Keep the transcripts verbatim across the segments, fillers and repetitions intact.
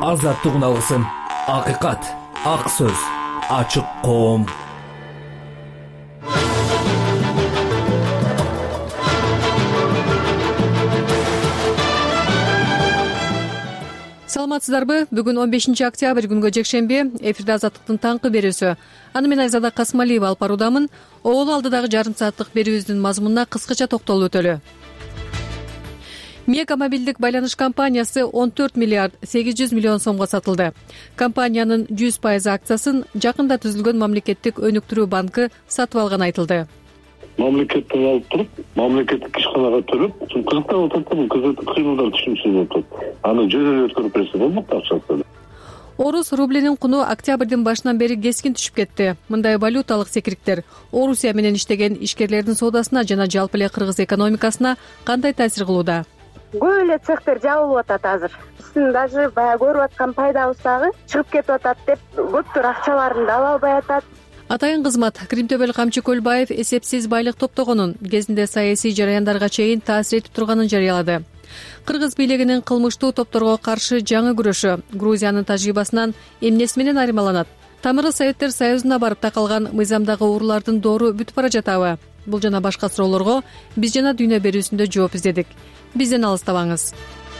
азаттыгын алгысың. Акыйкат, ак сөз, ачык коом. Саламатсыздарбы? Бүгүн он бешинчи октябрь күнгө жекшемби. Эфирде азаттыктын таңкы берүүсү. Аны мен Айзада Касмалиева алып баруудамын. Оолу алдыдагы жарым сааттык берүүбүздүн мазмунуна кыскача токтолуп өтөлү. Мега мобилдик байланыш компаниясы он төрт миллиард сегиз жүз миллион сомго сатылды. Компаниянын жүз пайыз акциясын жакында түзүлгөн мамлекеттик өнүктүрүү банкы сатып алганы айтылды. Мамлекеттен алып туруп, мамлекеттик ишканага төлөп, кызыктап атат да, бул кызыктуу кыймылдар түшүнүксүз өтөт. Аны жүз эле өткөрүп берсе болмок акчасы. Орус рублинин куну октябрдын башынан бери кескин түшүп кетти. Мындай валюталык секириктер Орусия менен иштеген ишкерлердин соодасына жана жалпы эле кыргыз экономикасына кандай таасир кылууда? Көп эле цехтер жабылып атат азыр. Биздин даже баягы көрүп аткан пайдабыз дагы чыгып кетип атат деп көптөр акчаларын да ала албай атат. Атайын кызмат Кримтөбөл Камчы Көлбаев эсепсиз байлык топтогонун, кезинде саясий жараяндарга чейин таасир этип турганын жарыялады. Кыргыз бийлигинин кылмыштуу топторго каршы жаңы күрөшү Грузиянын тажрыйбасынан эмнеси менен айырмаланат? Тамыры Советтер Союзуна барып такалган мыйзамдагы уруулардын доору бүтүп бара жатабы? Бул жана башка суроолорго биз жана дүйнө берүүсүндө жооп издедик. Бизден алыстабаңыз.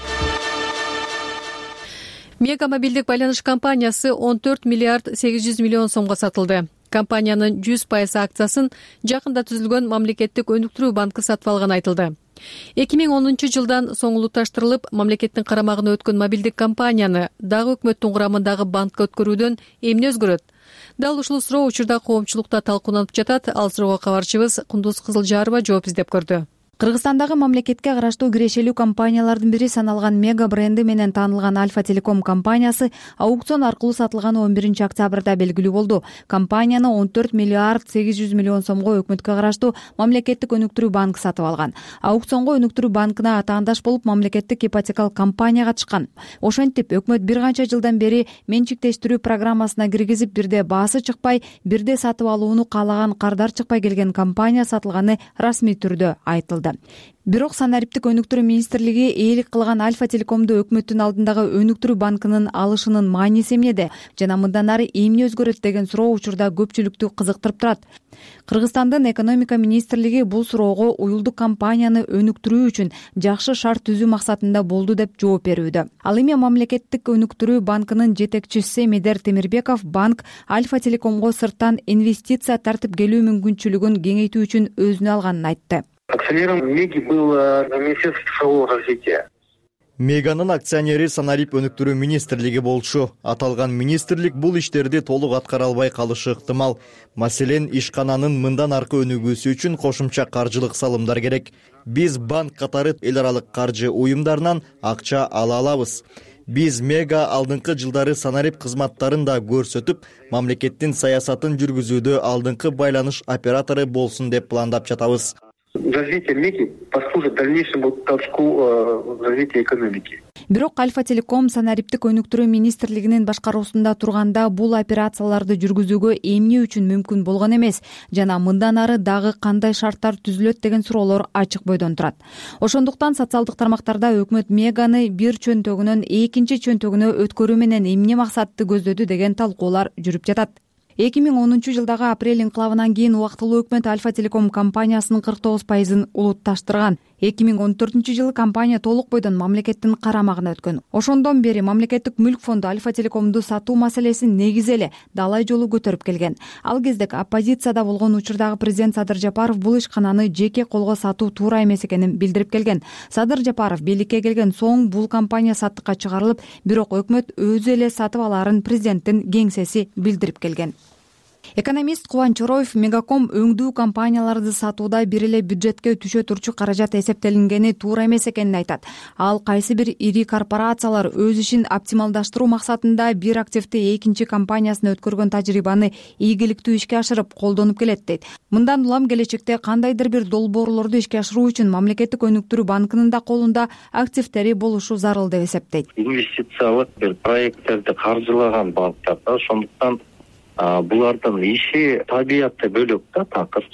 Мега мобилдик байланыш компаниясы он төрт миллиард сегиз жүз миллион сомго сатылды. Компаниянын жүз пайыз акциясын жакында түзүлгөн мамлекеттик өнүктүрүү банкы сатып алганы айтылды. эки миң онунчу жылдан соңулукташтырылып, мамлекеттин карамагына өткөн мобилдик компанияны дагы өкмөттүн курамындагы банкка өткөрүүдөн эмне өзгөрөт? Дал ушул суроо учурда коомчулукта талкууланып жатат. Ал суроого кабарчыбыз Кундуз Кызылжарова жооп издеп көрдү. Кыргызстандагы мамлекетке караштуу кирешелүү компаниялардын бири саналган Мега бренди менен таанылган Альфа Телеком компаниясы аукцион аркылуу сатылганы он биринчи октябрда белгилүү болду. Компанияны он төрт миллиард сегиз жүз миллион сомго өкмөткө караштуу мамлекеттик өнүктүрүү банкы сатып алган. Аукционго өнүктүрүү банкына атаандаш болуп мамлекеттик ипотекалык компания катышкан. Ошентип өкмөт бир канча жылдан бери менчиктештирүү программасына киргизип, бирде баасы чыкпай, бирде сатып алууну каалаган кардар чыкпай келген компания сатылганы расмий түрдө айтылды. Бирок санариптик өнүктүрүү министрлиги ээлик кылган Альфа Телекомду өкмөттүн алдындагы өнүктүрүү банкынын алышынын мааниси эмнеде жана мындан ары эмне өзгөрөт деген суроо учурда көпчүлүктү кызыктырып турат. Кыргызстандын экономика министрлиги бул суроого уюлдук компанияны өнүктүрүү үчүн жакшы шарт түзүү максатында болду деп жооп берүүдө. Ал эми мамлекеттик өнүктүрүү банкынын жетекчиси Медер Темирбеков банк Альфа Телекомго сырттан инвестиция тартып келүү мүмкүнчүлүгүн кеңейтүү үчүн өзүнө алганын айтты. Акционером Меги был Министерство цифрового развития. Меганын акционери санарип өнүктүрүү министрлиги болчу. Аталган министрлик бул иштерди толук аткара албай калышы ыктымал. Маселен, ишкананын мындан аркы өнүгүүсү үчүн кошумча каржылык салымдар керек. Биз банк катары эл аралык каржы уюмдарынан акча ала алабыз. Биз Мега алдыңкы жылдары санарип кызматтарын да көрсөтүп, мамлекеттин саясатын жүргүзүүдө алдыңкы байланыш оператору болсун деп пландап жатабыз. Развитие Меги послужит дальнейшему толчку развития экономики. Бирок Альфа Телеком санариптик өнүктүрүү министрлигинин башкаруусунда турганда бул операцияларды жүргүзүүгө эмне үчүн мүмкүн болгон эмес жана мындан ары дагы кандай шарттар түзүлөт деген суроолор ачык бойдон турат. Ошондуктан социалдык тармактарда өкмөт Меганы бир чөнтөгүнөн экинчи чөнтөгүнө өткөрүү менен эмне максатты көздөдү деген талкуулар жүрүп жатат. эки миң онунчу жылдагы апрель инкылабынан кийин убактылуу өкмөт Альфа Телеком компаниясынын кырк тогуз пайызын улутташтырган. эки миң он төртүнчү жылы компания толук бойдон мамлекеттин карамагына өткөн. Ошондон бери мамлекеттик мүлк фонду Альфа Телекомду сатуу маселесин негизи эле далай жолу көтөрүп келген. Ал кезде оппозицияда болгон учурдагы президент Садыр Жапаров бул ишкананы жеке колго сатуу туура эмес экенин билдирип келген. Садыр Жапаров бийликке келген соң бул компания саттыкка чыгарылып, бирок өкмөт өзү эле сатып алаарын президенттин кеңсеси билдирип келген. Экономист Кубанч Ороев Мегаком өңдүү компанияларды сатууда бир эле бюджетке түшө турчу каражат эсептелингени туура эмес экенин айтат. Ал кайсы бир ири корпорациялар өз ишин оптималдаштыруу максатында бир активди экинчи компаниясына өткөргөн тажрыйбаны ийгиликтүү ишке ашырып колдонуп келет дейт. Мындан улам келечекте кандайдыр бир долбоорлорду ишке ашыруу үчүн мамлекеттик өнүктүрүү банкынын да колунда активдери болушу зарыл деп эсептейт. Инвестициялык бир проекттерди каржылаган банктар да, ошондуктан булардын иши табиятты бөлөк да, такырчы.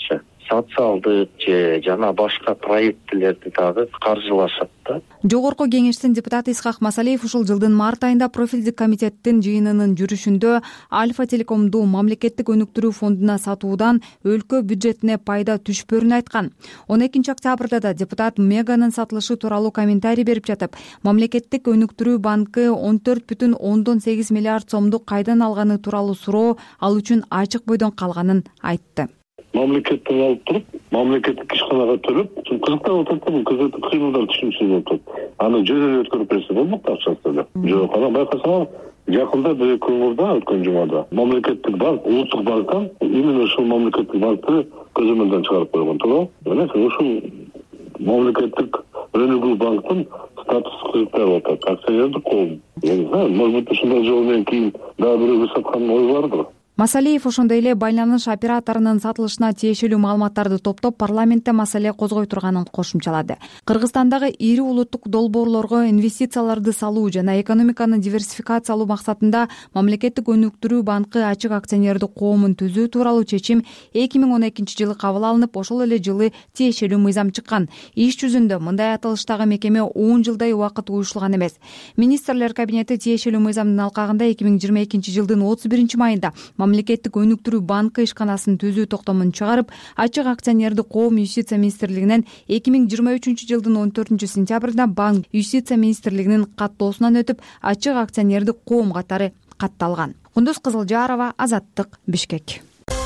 социалдык же жана башка проектилерди дагы каржылашат да. Жогорку кеңештин депутаты Исхак Масалиев ушул жылдын март айында профилдик комитеттин жыйынынын жүрүшүндө Альфа Телекомду мамлекеттик өнүктүрүү фондуна сатуудан өлкө бюджетине пайда түшпөрүн айткан. он экинчи октябрда да депутат Меганын сатылышы тууралуу комментарий берип жатып, мамлекеттик өнүктүрүү банкы он төрт бүтүн ондон сегиз миллиард сомду кайдан алганы тууралуу суроо ал үчүн ачык бойдон калганын айтты. Мамлекеттен алып туруп, мамлекеттик ишканага төлөп, кызыктап атат да, бул кызыктуу кыймылдар түшүнүксүз болуп атат. Аны жөнөкөй өткөрүп берсе болмок акчасы эле. Жок, анан байкасаңар, жакында бир көңүлдө өткөн жумада мамлекеттик банк, улуттук банктан именно ушул мамлекеттик банкты көзөмөлдөн чыгарып койгон, туура? Мына ушул мамлекеттик өнүгүү банктын статусу кызыктап атат. Акционердик коом. Может быть, ушундай жол менен кийин дагы бирөөгө саткан ой бардыр. Масалиев ошондой эле байланыш операторунун сатылышына тиешелүү маалыматтарды топтоп парламентте маселе козгой турганын кошумчалады. Кыргызстандагы ири улуттук долбоорлорго инвестицияларды салуу жана экономиканы диверсификациялоо максатында мамлекеттик өнүктүрүү банкы ачык акционердик коомун түзүү тууралуу чечим эки миң он экинчи жылы кабыл алынып, ошол эле жылы тиешелүү мыйзам чыккан. Иш жүзүндө мындай аталыштагы мекеме он жылдай убакыт уюшулган эмес. Министрлер кабинети тиешелүү мыйзамдын алкагында эки миң жыйырма экинчи жылдын отуз биринчи майында мамлекеттик өнүктүрүү банкы ишканасын түзүү токтомун чыгарып, ачык акционердик коом Юстиция министрлигинен эки миң жыйырма үчүнчү жылдын он төртүнчү сентябрында банк Юстиция министрлигинин каттоосунан өтүп, ачык акционердик коом катары катталган. Кундуз Кызылжарова, Азаттык, Бишкек.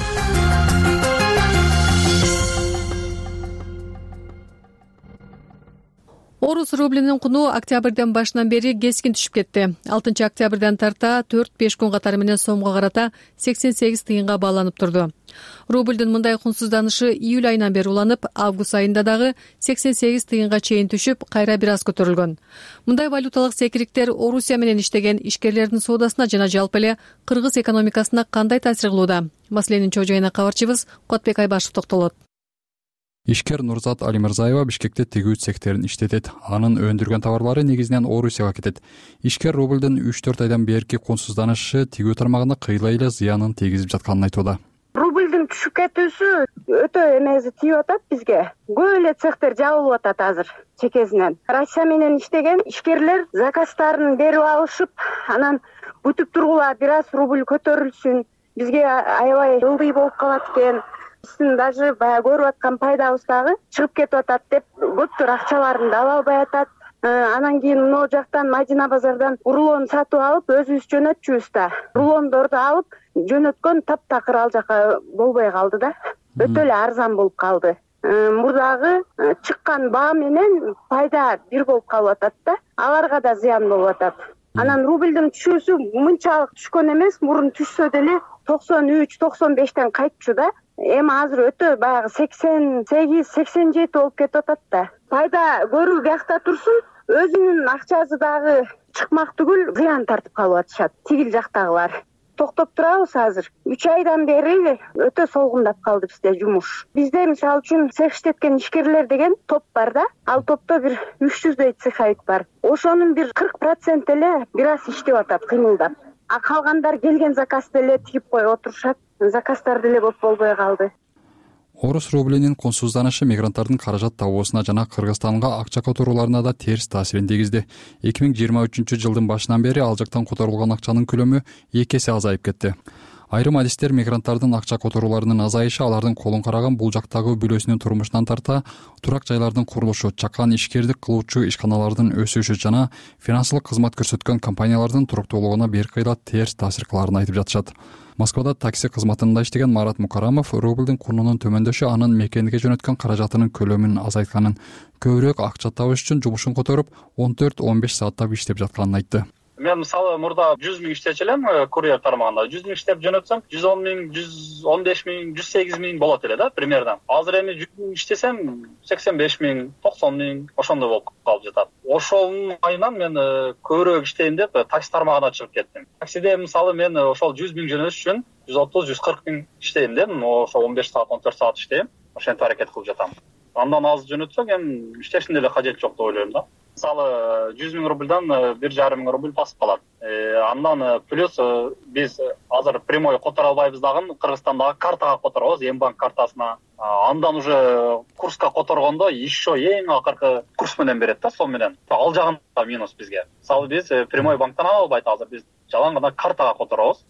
Орус рублинин куну октябрдын башынан бери кескин түшүп кетти. алтынчы октябрдан тарта төрт беш күн катары менен сомго карата сексен сегиз тыйынга бааланып турду. Рубльдин мындай кунсузданышы июль айынан бери уланып, август айында дагы сексен сегиз тыйынга чейин түшүп, кайра бир аз көтөрүлгөн. Мындай валюталык секириктер Орусия менен иштеген ишкерлердин соодасына жана жалпы эле кыргыз экономикасына кандай таасир кылууда? Маселенин чоо-жайына кабарчыбыз Кутбек Айбашев токтолот. Ишкер Нурзат Алимырзаева Бишкекте тигүү цехтерин иштетет. Анын өндүргөн товарлары негизинен Орусияга кетет. Ишкер рубльдин үч төрт айдан берки кунсузданышы тигүү тармагына кыйла эле зыянын тийгизип жатканын айтууда. Рубльдин түшүп кетүүсү өтө эмеси тийип атат бизге. Көп эле цехтер жабылып атат азыр чекесинен. Россия менен иштеген ишкерлер заказдарын берип алышып, анан бүтүп тургула бир аз рубль көтөрүлсүн, бизге аябай ылдый болуп калат экен. Биздин даже баягы көрүп аткан пайдабыз дагы чыгып кетип атат деп көптөр акчаларын да ала албай атат. Анан кийин могу жактан Мадина базардан рулон сатып алып, өзүбүз жөнөтчүбүз да. Рулондорду алып жөнөткөн таптакыр ал жака болбой калды да. Өтө эле арзан болуп калды. Мурдагы чыккан баа менен пайда бир болуп калып атат да. Аларга да зыян болуп атат. Анан рубльдин түшүүсү мынчалык түшкөн эмес, мурун түшсө деле токсон үч токсон бештен кайтчу да. Эми азыр өтө баягы сексен сегиз сексен жети болуп кетип атат да. Пайда көрүү биякта турсун, өзүнүн акчасы дагы чыкмак түгүл зыян тартып калып атышат тигил жактагылар. Токтоп турабыз азыр. үч айдан бери өтө солгундап калды бизде жумуш. Бизде мисалы үчүн цех иштеткен ишкерлер деген топ бар да. Ал топто бир үч жүздөй цеховик бар. Ошонун бир кырк процент эле бир аз иштеп атат, кыймылдап. А калгандар келген заказды эле тигип коюп отурушат. Заказдар деле көп болбой калды. Орус рублинин кунсузданышы мигранттардын каражат табуусуна жана Кыргызстанга акча которууларына да терс таасирин тийгизди. эки миң жыйырма үчүнчү жылдын башынан бери ал жактан которулган акчанын көлөмү эки эсе азайып кетти. Айрым адистер мигранттардын акча которууларынын азайышы алардын колун караган бул жактагы бүлөсүнүн турмушунан тарта турак жайлардын курулушу, чакан ишкердик кылуучу ишканалардын өсүшү жана финансылык кызмат көрсөткөн компаниялардын туруктуулугуна бир кыйла терс таасир кылаарын айтып жатышат. Москвада такси кызматында иштеген Марат Мукарамов рубльдин курунун төмөндөшү анын мекенге жөнөткөн каражатынын көлөмүн азайтканын, көбүрөөк акча табыш үчүн жумушун которуп он төрт он беш сааттап иштеп жатканын айтты. Мен мисалы мурда жүз миң иштечү элем курьер тармагында. жүз миң иштеп жөнөтсөм жүз он миң, жүз он беш миң, жүз сегиз миң болот эле да примерно. Азыр эми жүз миң иштесем сексен беш миң, токсон миң ошондой болуп калып жатат. Ошонун айынан мен көбүрөөк иштейин деп такси тармагына чыгып кеттим. Таксиде мисалы мен ошол жүз миң жөнөтүш үчүн жүз отуз жүз кырк миң иштейм дедим. Ошо он беш саат он төрт саат иштейм. Ошентип аракет кылып жатам. Андан аз жөнөтсөк эми иштештин деле кажети жок деп ойлойм да. Мисалы жүз миң рубльдан бир жарым миң рубль басып калат. Андан плюс биз азыр прямой которо албайбыз дагы Кыргызстандагы картага которобуз, Эмбанк картасына. Андан уже курска которгондо еще эң акыркы курс менен берет да, сол менен. Ал жагында минус бизге. Мисалы биз прямой банктан албайт, азыр биз жалаң гана картага которобуз.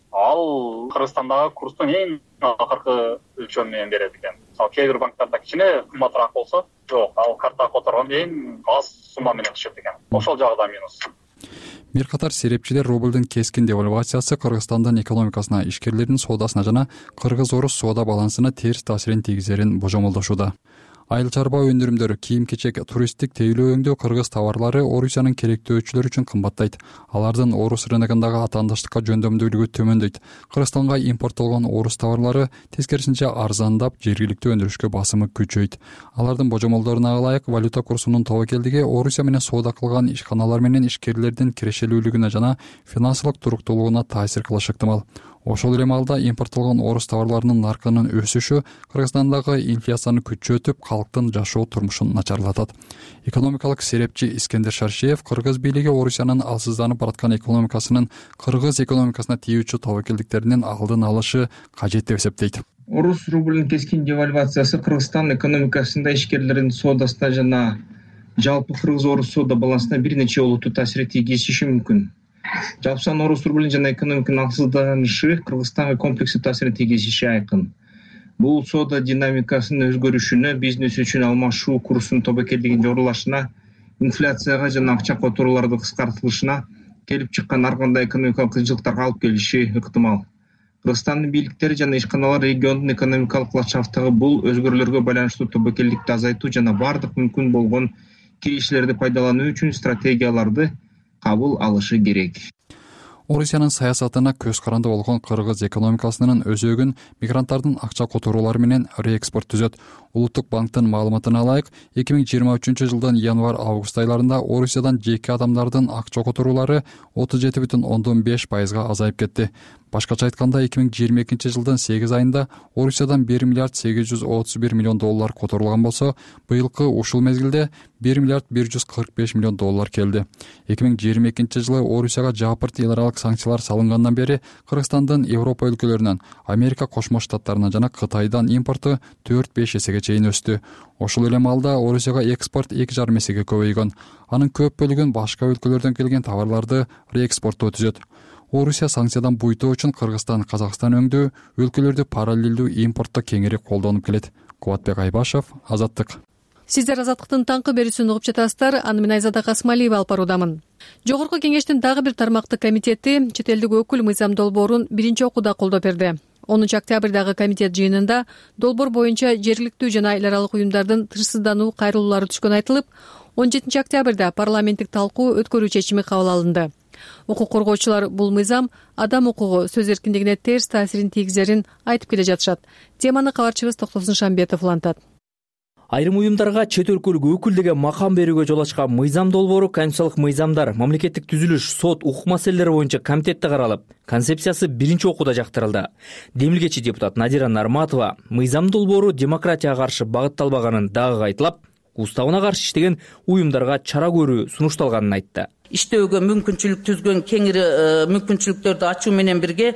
Ал Кыргызстандагы курстун эң акыркы өлчөмү менен берет экен. Мисалы кээ бир банктарда кичине кымбатыраак болсо, жок, ал картага которгон эң аз сумма менен түшөт экен. Ошол жагы да минус. Бир катар серепчилер рублдун кескин девальвациясы Кыргызстандын экономикасына, ишкерлердин соодасына жана кыргыз-орус соода балансына терс таасирин тийгизерин божомолдошууда. Айыл чарба өндүрүмдөрү, кийим-кечек, туристтик тейлөө өңдөө кыргыз товарлары Орусиянын керектөөчүлөр үчүн кымбаттайт. Алардын орус рыногундагы атаандаштыкка жөндөмдүүлүгү төмөндөйт. Кыргызстанга импорттолгон орус товарлары тескерисинче арзандап, жергиликтүү өндүрүшкө басымы күчөйт. Алардын божомолдоруна ылайык валюта курсунун тобокелдиги Орусия менен соода кылган ишканалар менен ишкерлердин кирешелүүлүгүнө жана финансылык туруктуулугуна таасир кылышы ыктымал. Ошол эле маалда импорттолгон орус товарларынын наркынын өсүшү Кыргызстандагы инфляцияны күчөтүп, калктын жашоо турмушун начарлатат. Экономикалык серепчи Искендер Шаршеев кыргыз бийлиги Орусиянын алсызданып бараткан экономикасынын кыргыз экономикасына тийүүчү тобокелдиктеринин алдын алышы кажет деп эсептейт. Орус рублинин кескин девальвациясы Кыргызстан экономикасында ишкерлердин соодасына жана жалпы кыргыз-орус соода балансына бир нече олуттуу таасир тийгизиши мүмкүн. Жалпысынан орус рублинин жана экономиканын алсызданышы Кыргызстанга комплекстүү таасирин тийгизиши айкын. Бул соода динамикасынын өзгөрүшүнө, бизнес үчүн алмашуу курсунун тобокелдигинин жогорулашына, инфляцияга жана акча которуулардын кыскартылышына келип чыккан ар кандай экономикалык кыйынчылыктарга алып келиши ыктымал. Кыргызстандын бийликтери жана ишканалар региондун экономикалык ландшафтыгы бул өзгөрүүлөргө байланыштуу тобокелдикти азайтуу жана бардык мүмкүн болгон кириштерди пайдалануу үчүн стратегияларды кабыл алышы керек. Орусиянын саясатына көз каранды болгон кыргыз экономикасынын өзөгүн мигранттардын акча которуулары менен реэкспорт түзөт. Улуттук банктын маалыматына ылайык, эки миң жыйырма үчүнчү жылдын январь-август айларында Орусиядан жеке адамдардын акча которуулары отуз жети бүтүн ондон беш пайызга азайып кетти. Башкача айтканда, эки миң жыйырма экинчи жылдын сегиз айында Орусиядан бир миллиард сегиз жүз отуз бир миллион доллар которулган болсо, быйылкы ушул мезгилде бир миллиард бир жүз кырк беш миллион доллар келди. эки миң жыйырма экинчи жылы Орусияга жапырт эл аралык санкциялар салынгандан бери Кыргызстандын Европа өлкөлөрүнөн, Америка Кошмо Штаттарынан жана Кытайдан импорту төрт-беш эсеге чейин өстү. Ошол эле маалда Орусияга экспорт эки жарым эсеге көбөйгөн. Анын көп бөлүгүн башка өлкөлөрдөн келген товарларды реэкспорттоо түзөт. Орусия санкциядан буйтоо үчүн Кыргызстан, Казакстан өңдүү өлкөлөрдү параллелдүү импортто кеңири колдонуп келет. Кубатбек Айбашев, Азаттык. Сиздер Азаттыктын таңкы берүүсүн угуп жатасыздар. Аны мен Айзада Касмалиева алып баруудамын. Жогорку кеңештин дагы бир тармактык комитети чет элдик өкүл Мыйзам Долбоорун биринчи окууда колдоп берди. онунчу октябрдагы комитет жыйынында долбоор боюнча жергиликтүү жана эл аралык уюмдардын тынчсыздануу кайрылуулары түшкөнү айтылып, он жетинчи октябрда парламенттик талкуу өткөрүү чечими кабыл алынды. Укук коргоочулар бул мыйзам адам укугу, сөз эркиндигине терс таасирин тийгизерин айтып келе жатышат. Теманы кабарчыбыз Токтосун Шамбетов улантат. Айрым уюмдарга чет өлкөлүк өкүл деген макам берүүгө жол ачкан мыйзам долбоору конституциялык мыйзамдар, мамлекеттик түзүлүш, сот, укук маселелери боюнча комитетте каралып, концепциясы биринчи окууда жактырылды. Демилгечи депутат Надира Нарматова мыйзам долбоору демократияга каршы багытталбаганын дагы кайталап, уставына каршы иштеген уюмдарга чара көрүү сунушталганын айтты. Иштөөгө мүмкүнчүлүк түзгөн кеңири мүмкүнчүлүктөрдү ачуу менен бирге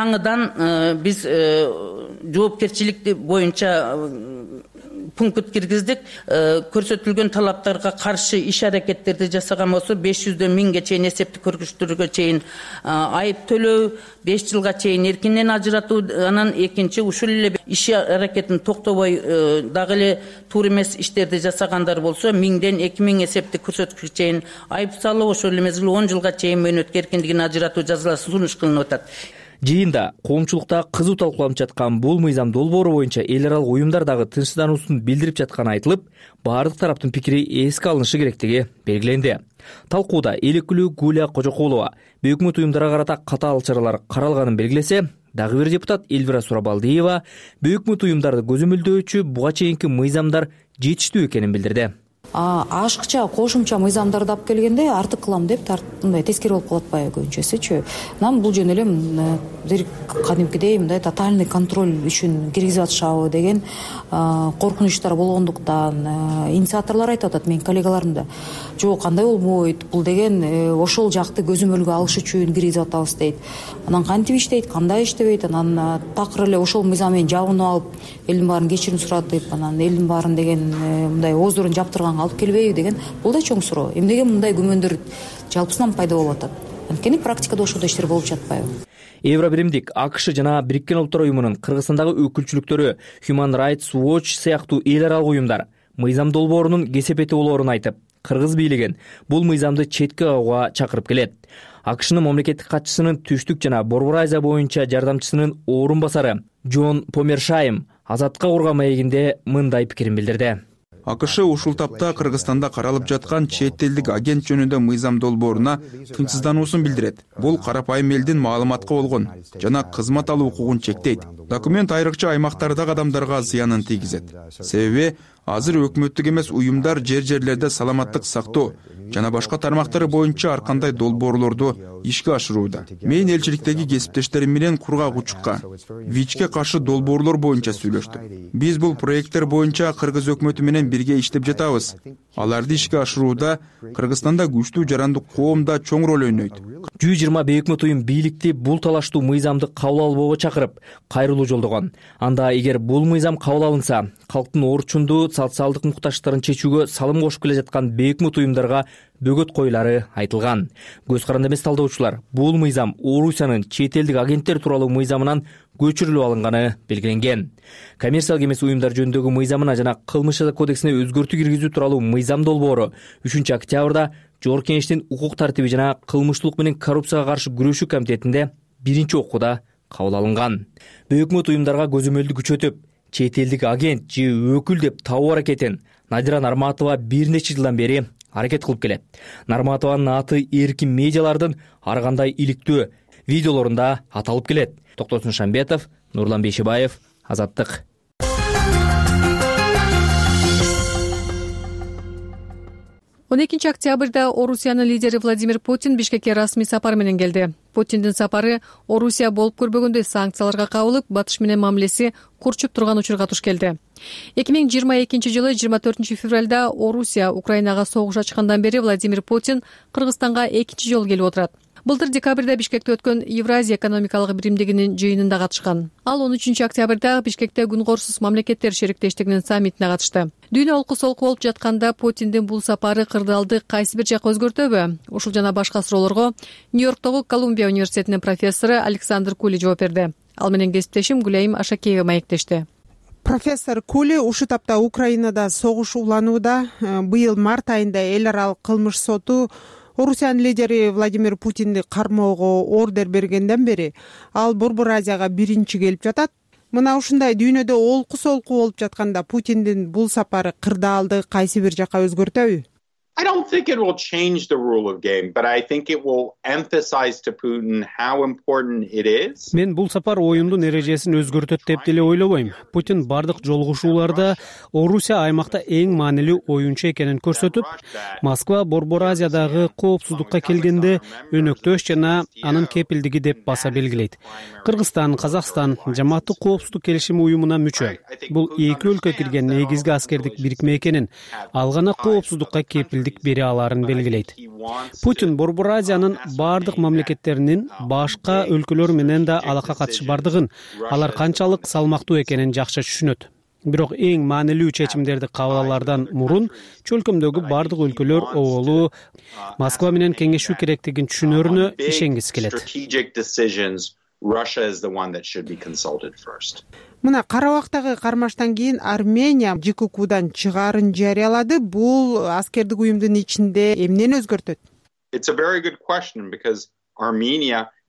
жаңыдан биз жоопкерчилик боюнча пункт киргиздик. Көрсөтүлгөн талаптарга каршы иш аракеттерди жасаган болсо беш жүздөн миңге чейин эсептик көргүчтөргө чейин айып төлөө, беш жылга чейин эркинен ажыратуу, анан экинчи ушул эле иш аракетин токтобой дагы эле туура эмес иштерди жасагандар болсо миңден эки миң эсептик көрсөткүчкө чейин айып салуу, ошол эле мезгил он жылга чейин мөөнөткө эркиндигин ажыратуу жазалары сунуш кылынып атат. Жыйында коомчулукта кызуу талкууланып жаткан бул мыйзам долбоору боюнча эл аралык уюмдар дагы тынчсыздануусун билдирип жатканы айтылып, баардык тараптын пикири эске алынышы керектиги белгиленди. Талкууда эл өкүлү Гулия Кожокулова өкмөт уюмдарга карата катаал чаралар каралганын белгилесе, дагы бир депутат Эльвира Сурабалдиева өкмөт уюмдарды көзөмөлдөөчү буга чейинки мыйзамдар жетиштүү экенин билдирди. ашыкча кошумча мыйзамдарды алып келгенде артык кылам деп мындай тескери болуп калат баягы көбүнчөсүчү. анан бул жөн эле кадимкидей мындай тотальный контроль үчүн киргизип атышабы деген коркунучтар болгондуктан инициаторлор айтып атат, менин коллегаларым да. Жок, кандай болбойт, бул деген ошол жакты көзөмөлгө алыш үчүн киргизип атабыз дейт. Анан кантип иштейт, кандай иштебейт, анан такыр эле ошол мыйзам менен жабынып алып, элдин баарын кечирим суратып, анан элдин баарын деген мындай ооздорун жаптырганга алып келбейби деген, бул да чоң суроо. Эмнеге мындай күмөндөр жалпысынан пайда болуп атат? Анткени практикада ошондой иштер болуп жатпайбы? Евробиримдик, АКШ жана Бириккен Улуттар уюмунун Кыргызстандагы өкүлчүлүктөрү Human Rights Watch сыяктуу эл аралык уюмдар мыйзам долбоорунун кесепети болоорун айтып, кыргыз бийлигин бул мыйзамды четке кагууга чакырып келет. АКШнын мамлекеттик катчысынын Түштүк жана Борбор Азия боюнча жардамчысынын орун басары Джон Помершайм Азатка курган маегинде мындай пикирин билдирди. АКШ ушул тапта Кыргызстанда каралып жаткан чет элдик агент жөнүндө мыйзам долбооруна тынчсыздануусун билдирет. Бул карапайым элдин маалыматка болгон жана кызмат алуу укугун чектейт. Документ айрыкча аймактардагы адамдарга зыянын тийгизет. Себеби азыр өкмөттүк эмес уюмдар жер жерлерде саламаттык сактоо жана башка тармактары боюнча ар кандай долбоорлорду ишке ашырууда. Мен элчиликтеги кесиптештерим менен кургак учукка, ВИЧке каршы долбоорлор боюнча сүйлөштүк. Биз бул проекттер боюнча кыргыз өкмөтү менен бирге иштеп жатабыз. Аларды ишке ашырууда Кыргызстанда күчтүү жарандык коом да чоң роль ойнойт. жүз жыйырма бейөкмөт уюм бийликти бул талаштуу мыйзамды кабыл албоого чакырып, кайрылуу жолдогон. Анда эгер бул мыйзам кабыл алынса, калктын орчунду социалдык муктаждыктарын чечүүгө салым кошуп келе жаткан бейөкмөт уюмдарга бөгөт коюлары айтылган. Көз каранды эмес талдоочулар, бул мыйзам Орусиянын чет элдик агенттер тууралуу мыйзамынан көчүрүлүп алынганы белгиленген. Коммерциялык эмес уюмдар жөнүндөгү мыйзамына жана кылмыш жаза кодексине өзгөртүү киргизүү тууралуу мыйзам долбоору үчүнчү октябрда Жогорку Кеңештин укук тартиби жана кылмыштуулук менен коррупцияга каршы күрөшүү комитетинде биринчи окууда кабыл алынган. Бейөкмөт уюмдарга көзөмөлдү күчөтүп, чет элдик агент же өкүл деп табуу аракетин Надира Нарматова бир нече жылдан бери аракет кылып келет. Нарматованын аты эркин медиалардын ар кандай иликтөө видеолорунда аталып келет. Токтосун Шамбетов, Нурлан Бейшебаев, Азаттык. он экинчи октябрда Орусиянын лидери Владимир Путин Бишкекке расмий сапар менен келди. Путиндин сапары Орусия болуп көрбөгөндөй санкцияларга кабылып, Батыш менен мамилеси курчуп турган учурга туш келди. эки миң жыйырма экинчи жылы жыйырма төртүнчү февралда Орусия Украинага согуш ачкандан бери Владимир Путин Кыргызстанга экинчи жолу келип отурат. Былтыр декабрда Бишкекте өткөн Евразия экономикалык биримдигинин жыйынында катышкан. Ал он үчүнчү октябрда Бишкекте күнкорсуз мамлекеттер шериктештигинин саммитине катышты. Дүйнө олку-солку болуп жатканда Путиндин бул сапары кырдаалды кайсы бир жакка өзгөртөбү? Ушул жана башка суроолорго Нью-Йорктогу Колумбия университетинин профессору Александр Кули жооп берди. Ал менен кесиптешим Гүлайым Ашакеева маектешти. Профессор Кули ушул тапта Украинада согуш уланууда. Быйыл март айында эл аралык кылмыш соту Орусиянын лидери Владимир Путинди кармоого ордер бергенден бери ал Борбор Азияга биринчи келип жатат. Мына ушундай дүйнөдө олку-солку болуп жатканда Путиндин бул сапары кырдаалды кайсы бир жакка өзгөртөбү? I don't think it will change the rule of game, but I think it will emphasize to Putin how important it is. Мен бул сапар оюндун эрежесин өзгөртөт деп деле ойлобойм. Путин бардык жолугушууларда Орусия аймакта эң маанилүү оюнчу экенин көрсөтүп, Москва Борбор Азиядагы коопсуздукка келгенде өнөктөш жана анын кепилдиги деп баса белгилейт. Кыргызстан, Казакстан жамааттык коопсуздук келишими уюмуна мүчө. Бул эки өлкө кирген негизги аскердик бирикме экенин, ал гана коопсуздукка кепилдик бере аларын белгилейт. Путин Борбор Азиянын бардык мамлекеттеринин башка өлкөлөр менен да алака катышы бардыгын, алар канчалык салмактуу экенин жакшы түшүнөт. Бирок эң маанилүү чечимдерди кабыл алаардан мурун чөлкөмдөгү бардык өлкөлөр оболу Москва менен кеңешүү керектигин түшүнөрүнө ишенгиси келет. Мына Карабактагы кармаштан кийин Армения ЖККудан чыгаарын жарыялады. Бул аскердик уюмдун ичинде эмнени өзгөртөт? It's a very good question because Armenia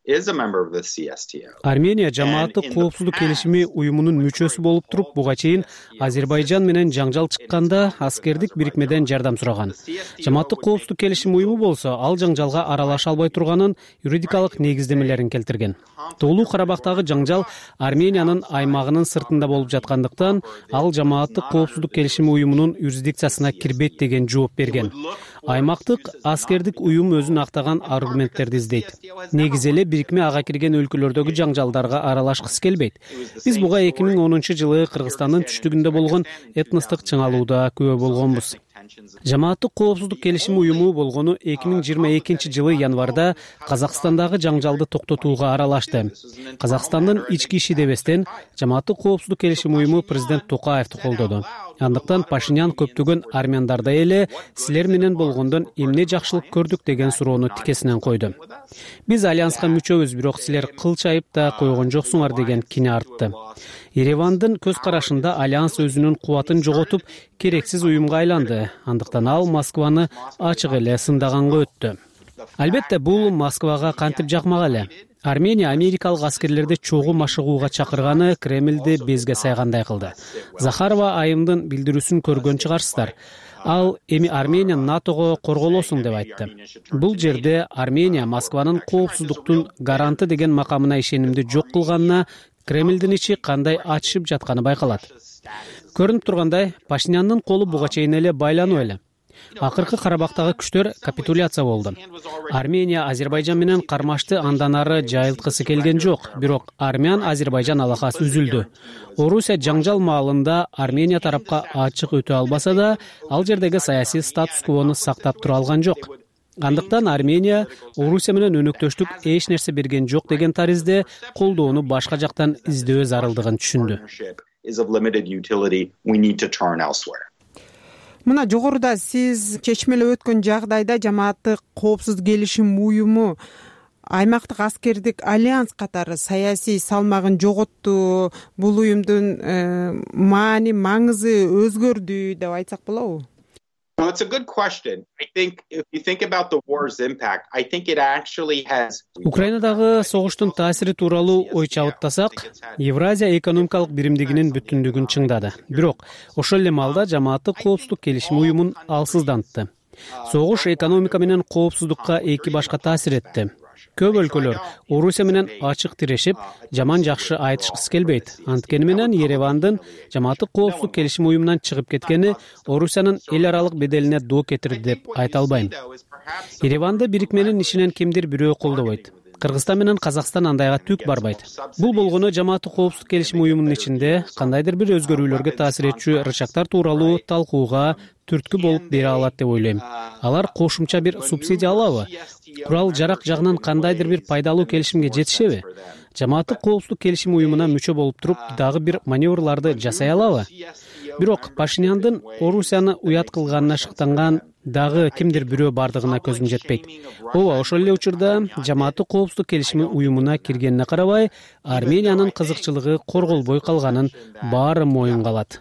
is a member of the C S T O. Армения жамааттык коопсуздук келишими уюмунун мүчөсү болуп туруп, буга чейин Азербайжан менен жаңжал чыкканда аскердик бирикмеден жардам сураган. Жамааттык коопсуздук келишим уюму болсо ал жаңжалга аралаша албай турганын юридикалык негиздемелерин келтирген. Тоолуу Карабактагы жаңжал Армениянын аймагынын сыртында болуп жаткандыктан ал жамааттык коопсуздук келишими уюмунун юрисдикциясына кирбейт деген жооп берген. Аймактык аскердик уюм өзүн актаган аргументтерди издейт. Негизи эле бирикме ага кирген өлкөлөрдөгү жаңжалдарга аралашкысы келбейт. Биз буга эки миң онунчу жылы Кыргызстандын түштүгүндө болгон этностук чыңалууда күбө болгонбуз. Жамааттык коопсуздук келишими уюму болгону эки миң жыйырма экинчи жылы январда Казакстандагы жаңжалды токтотууга аралашты. Казакстандын ички иши дебестен жамааттык коопсуздук келишими уюму президент Токаевди колдоду. Андыктан Пашинян көптөгөн армяндардай эле силер менен болгондон эмне жакшылык көрдүк деген суроону тикесинен койду. Биз альянска мүчөбүз, бирок силер кылч айып да койгон жоксуңар деген кини артты. Еревандын көз карашында альянс өзүнүн кубатын жоготуп, керексиз уюмга айланды. Андыктан ал Москваны ачык эле сындаганга өттү. Албетте бул Москвага кантип жакмак эле. Армения америкалык аскерлерди чогуу машыгууга чакырганы Кремлди безге сайгандай кылды. Захарова айымдын билдирүүсүн көргөн чыгарсыздар. Ал эми Армения НАТОго корголосуң деп айтты. Бул жерде Армения Москванын коопсуздуктун гаранты деген макамына ишенимди жок кылганына Кремлдин ичи кандай ачышып жатканы байкалат. Көрүнүп тургандай, Пашинянын колу буга чейин эле байлануу эле. Акыркы Карабактагы күчтөр капитуляция болду. Армения Азербайжан менен кармашты андан ары жайылткысы келген жок, бирок Армян-Азербайжан алакасы үзүлдү. Орусия жаңжал маалында Армения тарапка ачык өтө албаса да, ал жердеги саясий статус-квону сактап тура алган жок. Андыктан Армения Орусия менен өнөктөштүк эч нерсе берген жок деген таризде колдоону башка жактан издөө зарылдыгын түшүндү. Мына жогоруда сиз чечмелеп өткөн жагдайда жамааттык коопсуздук келишим уюму аймактык аскердик альянс катары саясий салмагын жоготту, бул уюмдун маани маңызы өзгөрдү деп айтсак болобу? Well, it's a good question. I think if you think about the war's impact, I think it actually has. Украинадагы согуштун таасири тууралуу ой чабыттасак, Евразия экономикалык биримдигинин бүтүндүгүн чыңдады. Бирок ошол эле маалда жамааттык коопсуздук келишим уюмун алсыздантты. Согуш экономика менен коопсуздукка эки башка таасир этти. Көп өлкөлөр Орусия менен ачык тирешип, жаман жакшы айтышкысы келбейт. Анткени менен Еревандын жамааттык коопсуздук келишим уюмунан чыгып кеткени Орусиянын эл аралык беделине доо кетирди деп айта албайм. Ереванды бирикменин ишинен кимдир бирөө колдобойт. Кыргызстан менен Казакстан андайга түк барбайт. Бул болгону жамааттык коопсуздук келишим уюмунун ичинде кандайдыр бир өзгөрүүлөргө таасир этчү рычагтар тууралуу талкууга түрткү болуп бере алат деп ойлойм. Алар кошумча бир субсидия алабы? Курал жарак жагынан кандайдыр бир пайдалуу келишимге жетишеби? Жамааттык коопсуздук келишим уюмуна мүчө болуп туруп, дагы бир маневрларды жасай алабы? Бирок Пашиняндын Орусияны уят кылганына шыктанган дагы кимдир бирөө бардыгына көзүм жетпейт. Ооба, ошол эле учурда жамааттык коопсуздук келишими уюмуна киргенине карабай, Армениянын кызыкчылыгы корголбой калганын баары моюнга алат.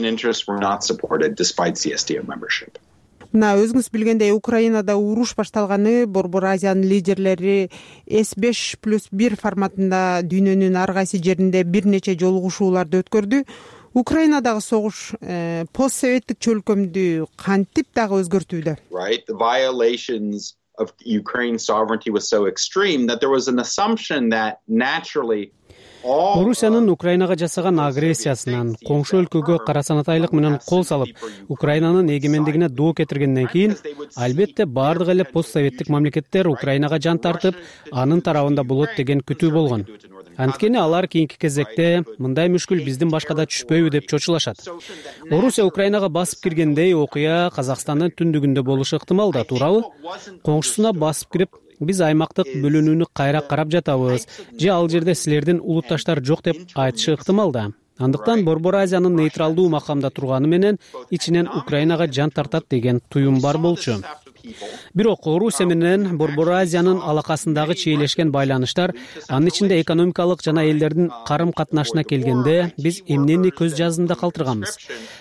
Мына өзүңүз билгендей, Украинада уруш башталганы Борбор Азиянын лидерлери эс беш плюс бир форматында дүйнөнүн ар кайсы жеринде бир нече жолугушууларды өткөрдү. Украинадагы согуш постсоветтик чөлкөмдү кантип дагы өзгөртүүдө? Right, the violations of Ukraine's sovereignty was so extreme that there was an assumption that naturally Орусиянын Украинага жасаган агрессиясынан, коңшу өлкөгө карасанатайлык менен кол салып, Украинанын эгемендигине доо кетиргенден кийин, албетте бардык эле постсоветтик мамлекеттер Украинага жан тартып, анын тарабында болот деген күтүү болгон. Анткени алар кийинки кезекте мындай мүшкүл биздин башкада түшпөйбү деп чочулашат. Орусия Украинага басып киргендей окуя Казакстандын түндүгүндө болушу ыктымал да, туурабы? Коңшусуна басып кирип, биз аймактык бөлүнүүнү кайра карап жатабыз, же ал жерде силердин улутташтар жок деп айтышы ыктымал да. Андыктан Борбор Азиянын нейтралдуу макамда турганы менен ичинен Украинага жан тартат деген туюм бар болчу. Бирок Орусия менен Борбор Азиянын алакасындагы чийлешкен байланыштар, анын ичинде экономикалык жана элдердин карым катнашына келгенде биз эмнени көз жазында калтырганбыз?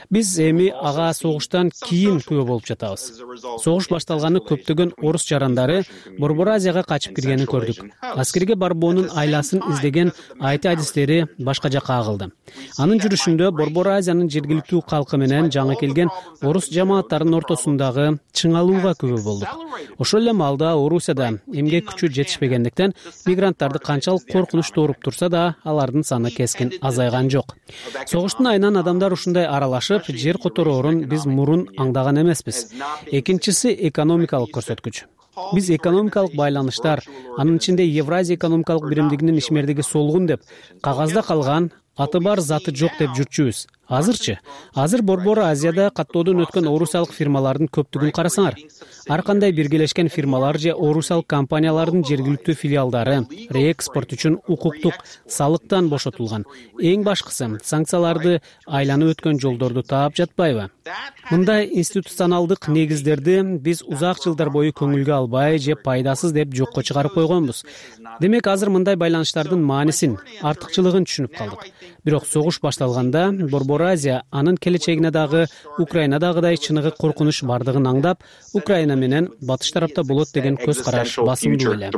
биз эми ага согуштан кийин күбө болуп жатабыз. Согуш башталганы көптөгөн орус жарандары Борбор Азияга качып киргенин көрдүк. Аскерге барбоонун айласын издеген айти адистери башка жакка агылды. Анын жүрүшүндө Борбор Азиянын жергиликтүү калкы менен жаңы келген орус жамааттарынын ортосундагы чыңалууга күбө болдук. Ошол эле маалда Орусияда эмгек күчү жетишпегендиктен мигранттарды канчалык коркунуч тууруп турса да, алардын саны кескин азайган жок. Согуштун айынан адамдар ушундай аралашып, жер котороорун биз мурун аңдаган эмеспиз. Экинчиси экономикалык көрсөткүч. Биз экономикалык байланыштар, анын ичинде Евразия экономикалык биримдигинин ишмердиги солгун деп, кагазда калган, аты бар заты жок деп жүрчүбүз. Азырчы, азыр Борбор Азияда каттоодон өткөн орусиялык фирмалардын көптүгүн карасаңар. Ар кандай биргелешкен фирмалар же орусиялык компаниялардын жергиликтүү филиалдары реэкспорт үчүн укуктук салыктан бошотулган. Эң башкысы, санкцияларды айланып өткөн жолдорду таап жатпайбы? Мындай институционалдык негиздерди биз узак жылдар бою көңүлгө албай же пайдасыз деп жокко чыгарып койгонбуз. Демек азыр мындай байланыштардын маанисин, артыкчылыгын түшүнүп калдык. Бирок согуш башталганда Борбор Азия анын келечегине дагы Украинадагыдай чыныгы коркунуч бардыгын аңдап, Украина менен батыш тарапта болот деген көз караш басымдуу эле.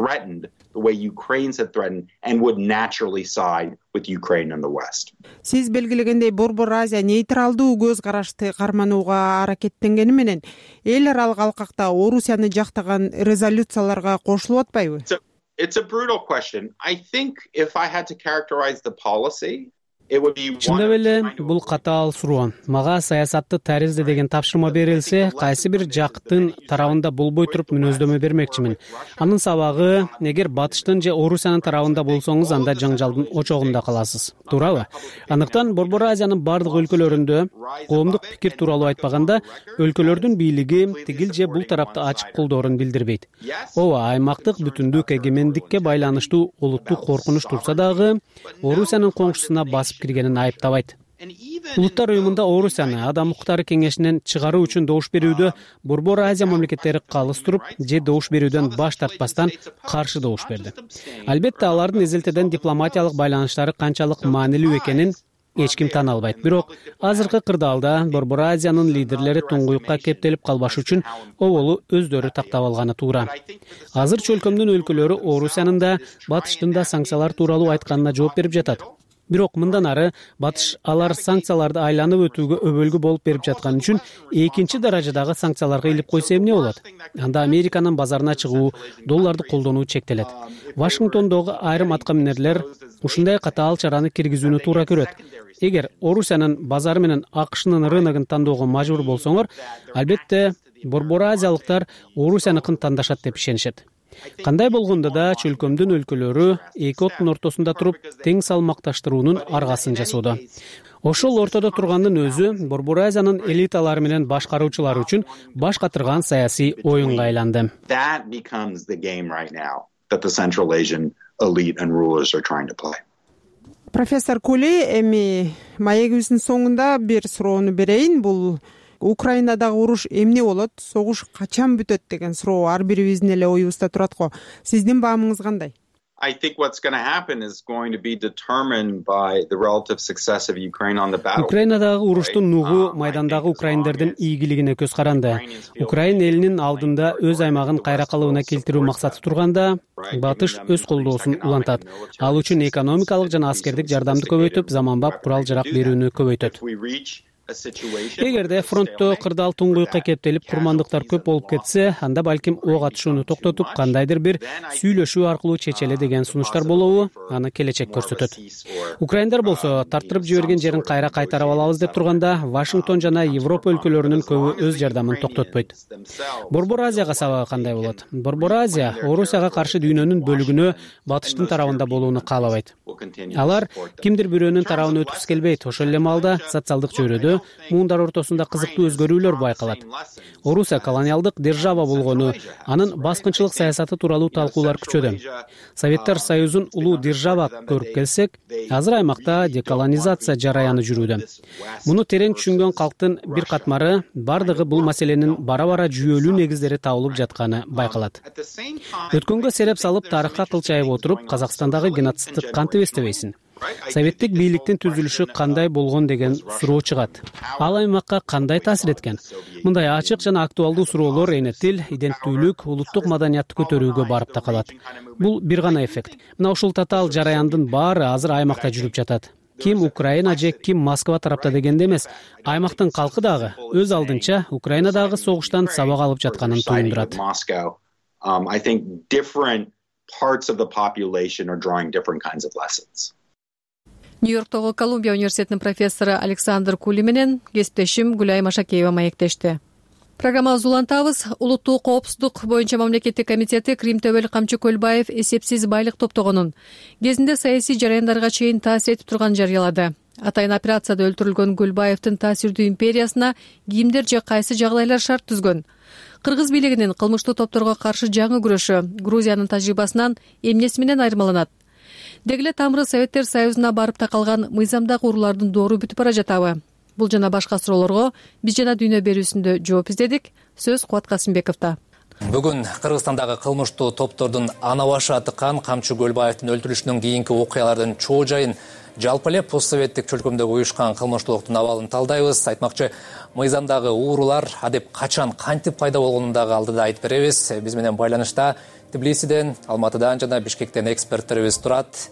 Сиз белгилегендей Борбор Азия нейтралдуу көз карашты карманууга аракеттенгени менен эл аралык алкакта Орусияны жактаган резолюцияларга кошулуп атпайбы? It's a brutal question. I think if I had to characterize the policy, чындап эле бул катаал суроо. Мага саясатты таризде деген тапшырма берилсе, кайсы бир жактын тарабында болбой туруп мүнөздөмө бермекчимин. Анын сабагы, эгер батыштын же Орусиянын тарабында болсоңуз, анда жаңжалдын очогунда каласыз. Туурабы? Андыктан Борбор Азиянын бардык өлкөлөрүндө коомдук пикир тууралуу айтпаганда, өлкөлөрдүн бийлиги тигил же бул тарапты ачык колдоорун билдирбейт. Ооба, аймактык бүтүндүк эгемендикке байланыштуу олуттуу коркунуч турса дагы, Орусиянын коңшусуна басып киргенин айыптабайт. Улуттар уюмунда Орусияны Адам укуктары кеңешинен чыгаруу үчүн добуш берүүдө Борбор Азия мамлекеттери калыс туруп, же добуш берүүдөн баш тартпастан каршы добуш берди. Албетте алардын эзелтеден дипломатиялык байланыштары канчалык маанилүү экенин эч ким тана албайт. Бирок азыркы кырдаалда Борбор Азиянын лидерлери туңгуюкка кептелип калбаш үчүн оболу өздөрү тактап алганы туура. Азыр чөлкөмдүн өлкөлөрү Орусиянын да, батыштын да санкциялар тууралуу айтканына жооп берип жатат. Бирок мындан ары батыш алар санкцияларды айланып өтүүгө өбөлгү болуп берип жаткан үчүн экинчи даражадагы санкцияларга илип койсо эмне болот? Анда Американын базарына чыгуу, долларды колдонуу чектелет. Вашингтондогу айрым аткаминерлер ушундай катаал чараны киргизүүнү туура көрөт. Эгер Орусиянын базары менен АКШнын рыногун тандоого мажбур болсоңор, албетте Борбор Азиялыктар Орусияныкын тандашат деп ишенишет. Кандай болгондо да чөлкөмдүн өлкөлөрү эки оттун ортосунда туруп тең салмакташтыруунун аргасын жасоодо. Ошол ортодо тургандын өзү Борбор Азиянын элиталары менен башкаруучулары үчүн баш катырган саясий оюнга айланды. That becomes the game right now that the Central Asian elite and rulers are trying to play. Профессор Кули, эми маегибиздин соңунда бир суроону берейин. Бул Украинадагы уруш эмне болот, согуш качан бүтөт деген суроо ар бирибиздин эле оюбузда турат го. Сиздин баамыңыз кандай? I think what's going to happen is going to be determined by the relative success of Ukraine on the battlefield. Украинадагы уруштун нугу майдандагы украиндердин ийгилигине көз каранды. Украин элинин алдында өз аймагын кайра калыбына келтирүү максаты турганда, батыш өз колдоосун улантат. Ал үчүн экономикалык жана аскердик жардамды көбөйтүп, заманбап курал-жарак берүүнү көбөйтөт. Эгерде фронтто кырдаал туңгуюкка кептелип курмандыктар көп болуп кетсе, анда балким ок атышууну токтотуп, кандайдыр бир сүйлөшүү аркылуу чечеле деген сунуштар болобу, аны келечек көрсөтөт. Украиндар болсо тартырып жиберген жерин кайра кайтарып алабыз деп турганда, Вашингтон жана Европа өлкөлөрүнүн көбү өз жардамын токтотпойт. Борбор Азияга сабагы кандай болот? Борбор Азия Орусияга каршы дүйнөнүн бөлүгүнө батыштын тарабында болууну каалабайт. Алар кимдир бирөөнүн тарабын өткүсү келбейт. Ошол эле маалда социалдык чөйрөдө муундар ортосунда кызыктуу өзгөрүүлөр байкалат. Орусия колониалдык держава болгону, анын баскынчылык саясаты тууралуу талкуулар күчөдө. Советтер Союзун улуу держава көрүп келсек, азыр аймакта деколонизация жараяны жүрүүдө. Муну терең түшүнгөн калктын бир катмары бардыгы бул маселенин бара-бара жүйөлүү негиздери табылып жатканы байкалат. Өткөнгө сереп салып тарыхка кыл чайып отуруп, Казакстандагы геноцидти кантип эстебейсиң? советтик бийликтин түзүлүшү кандай болгон деген суроо чыгат. Ал аймакка кандай таасир эткен? Мындай ачык жана актуалдуу суроолор эне тил, иденттүүлүк, улуттук маданиятты көтөрүүгө барып такалат. Бул бир гана эффект. Мына ушул татаал жараяндын баары азыр аймакта жүрүп жатат. Ким Украина же ким Москва тарапта дегенде эмес, аймактын калкы дагы өз алдынча Украинадагы согуштан сабак алып жатканын туюндурат. Um, I think different parts of the population are drawing different kinds of lessons. Нью-Йорктогу Колумбия университетинин профессору Александр Кули менен кесиптешим Гүлай Машакеева маектешти. Программабызды улантабыз. Улуттук коопсуздук боюнча мамлекеттик комитети Крим Төбөл Камчы Көлбаев эсепсиз байлык топтогонун кезинде саясий жараяндарга чейин таасир этип турганын жарыялады. Атайын операцияда өлтүрүлгөн Көлбаевдин таасирдүү империясына кимдер же кайсы жагдайлар шарт түзгөн? Кыргыз бийлигинин кылмыштуу топторго каршы жаңы күрөшү Грузиянын тажрыйбасынан эмнеси менен айырмаланат? Дегиле тамыры Советтер Союзуна барып такалган мыйзамдагы уруулардын доору бүтүп бара жатабы? Бул жана башка суроолорго биз жана дүйнө берүүсүндө жооп издедик. Сөз Кубат Касымбековдо. Бүгүн Кыргызстандагы кылмыштуу топтордун ана башы атыккан Камчы Көлбаевдин өлтүрүлүшүнүн кийинки окуялардын чоо жайын жалпы эле постсоветтик чөлкөмдөгү уюшкан кылмыштуулуктун абалын талдайбыз. Айтмакчы, мыйзамдагы уурулар адеп качан, кантип пайда болгонун дагы алдыда айтып беребиз. Биз менен байланышта Тбилисиден, Алматыдан жана Бишкектен эксперттерибиз турат.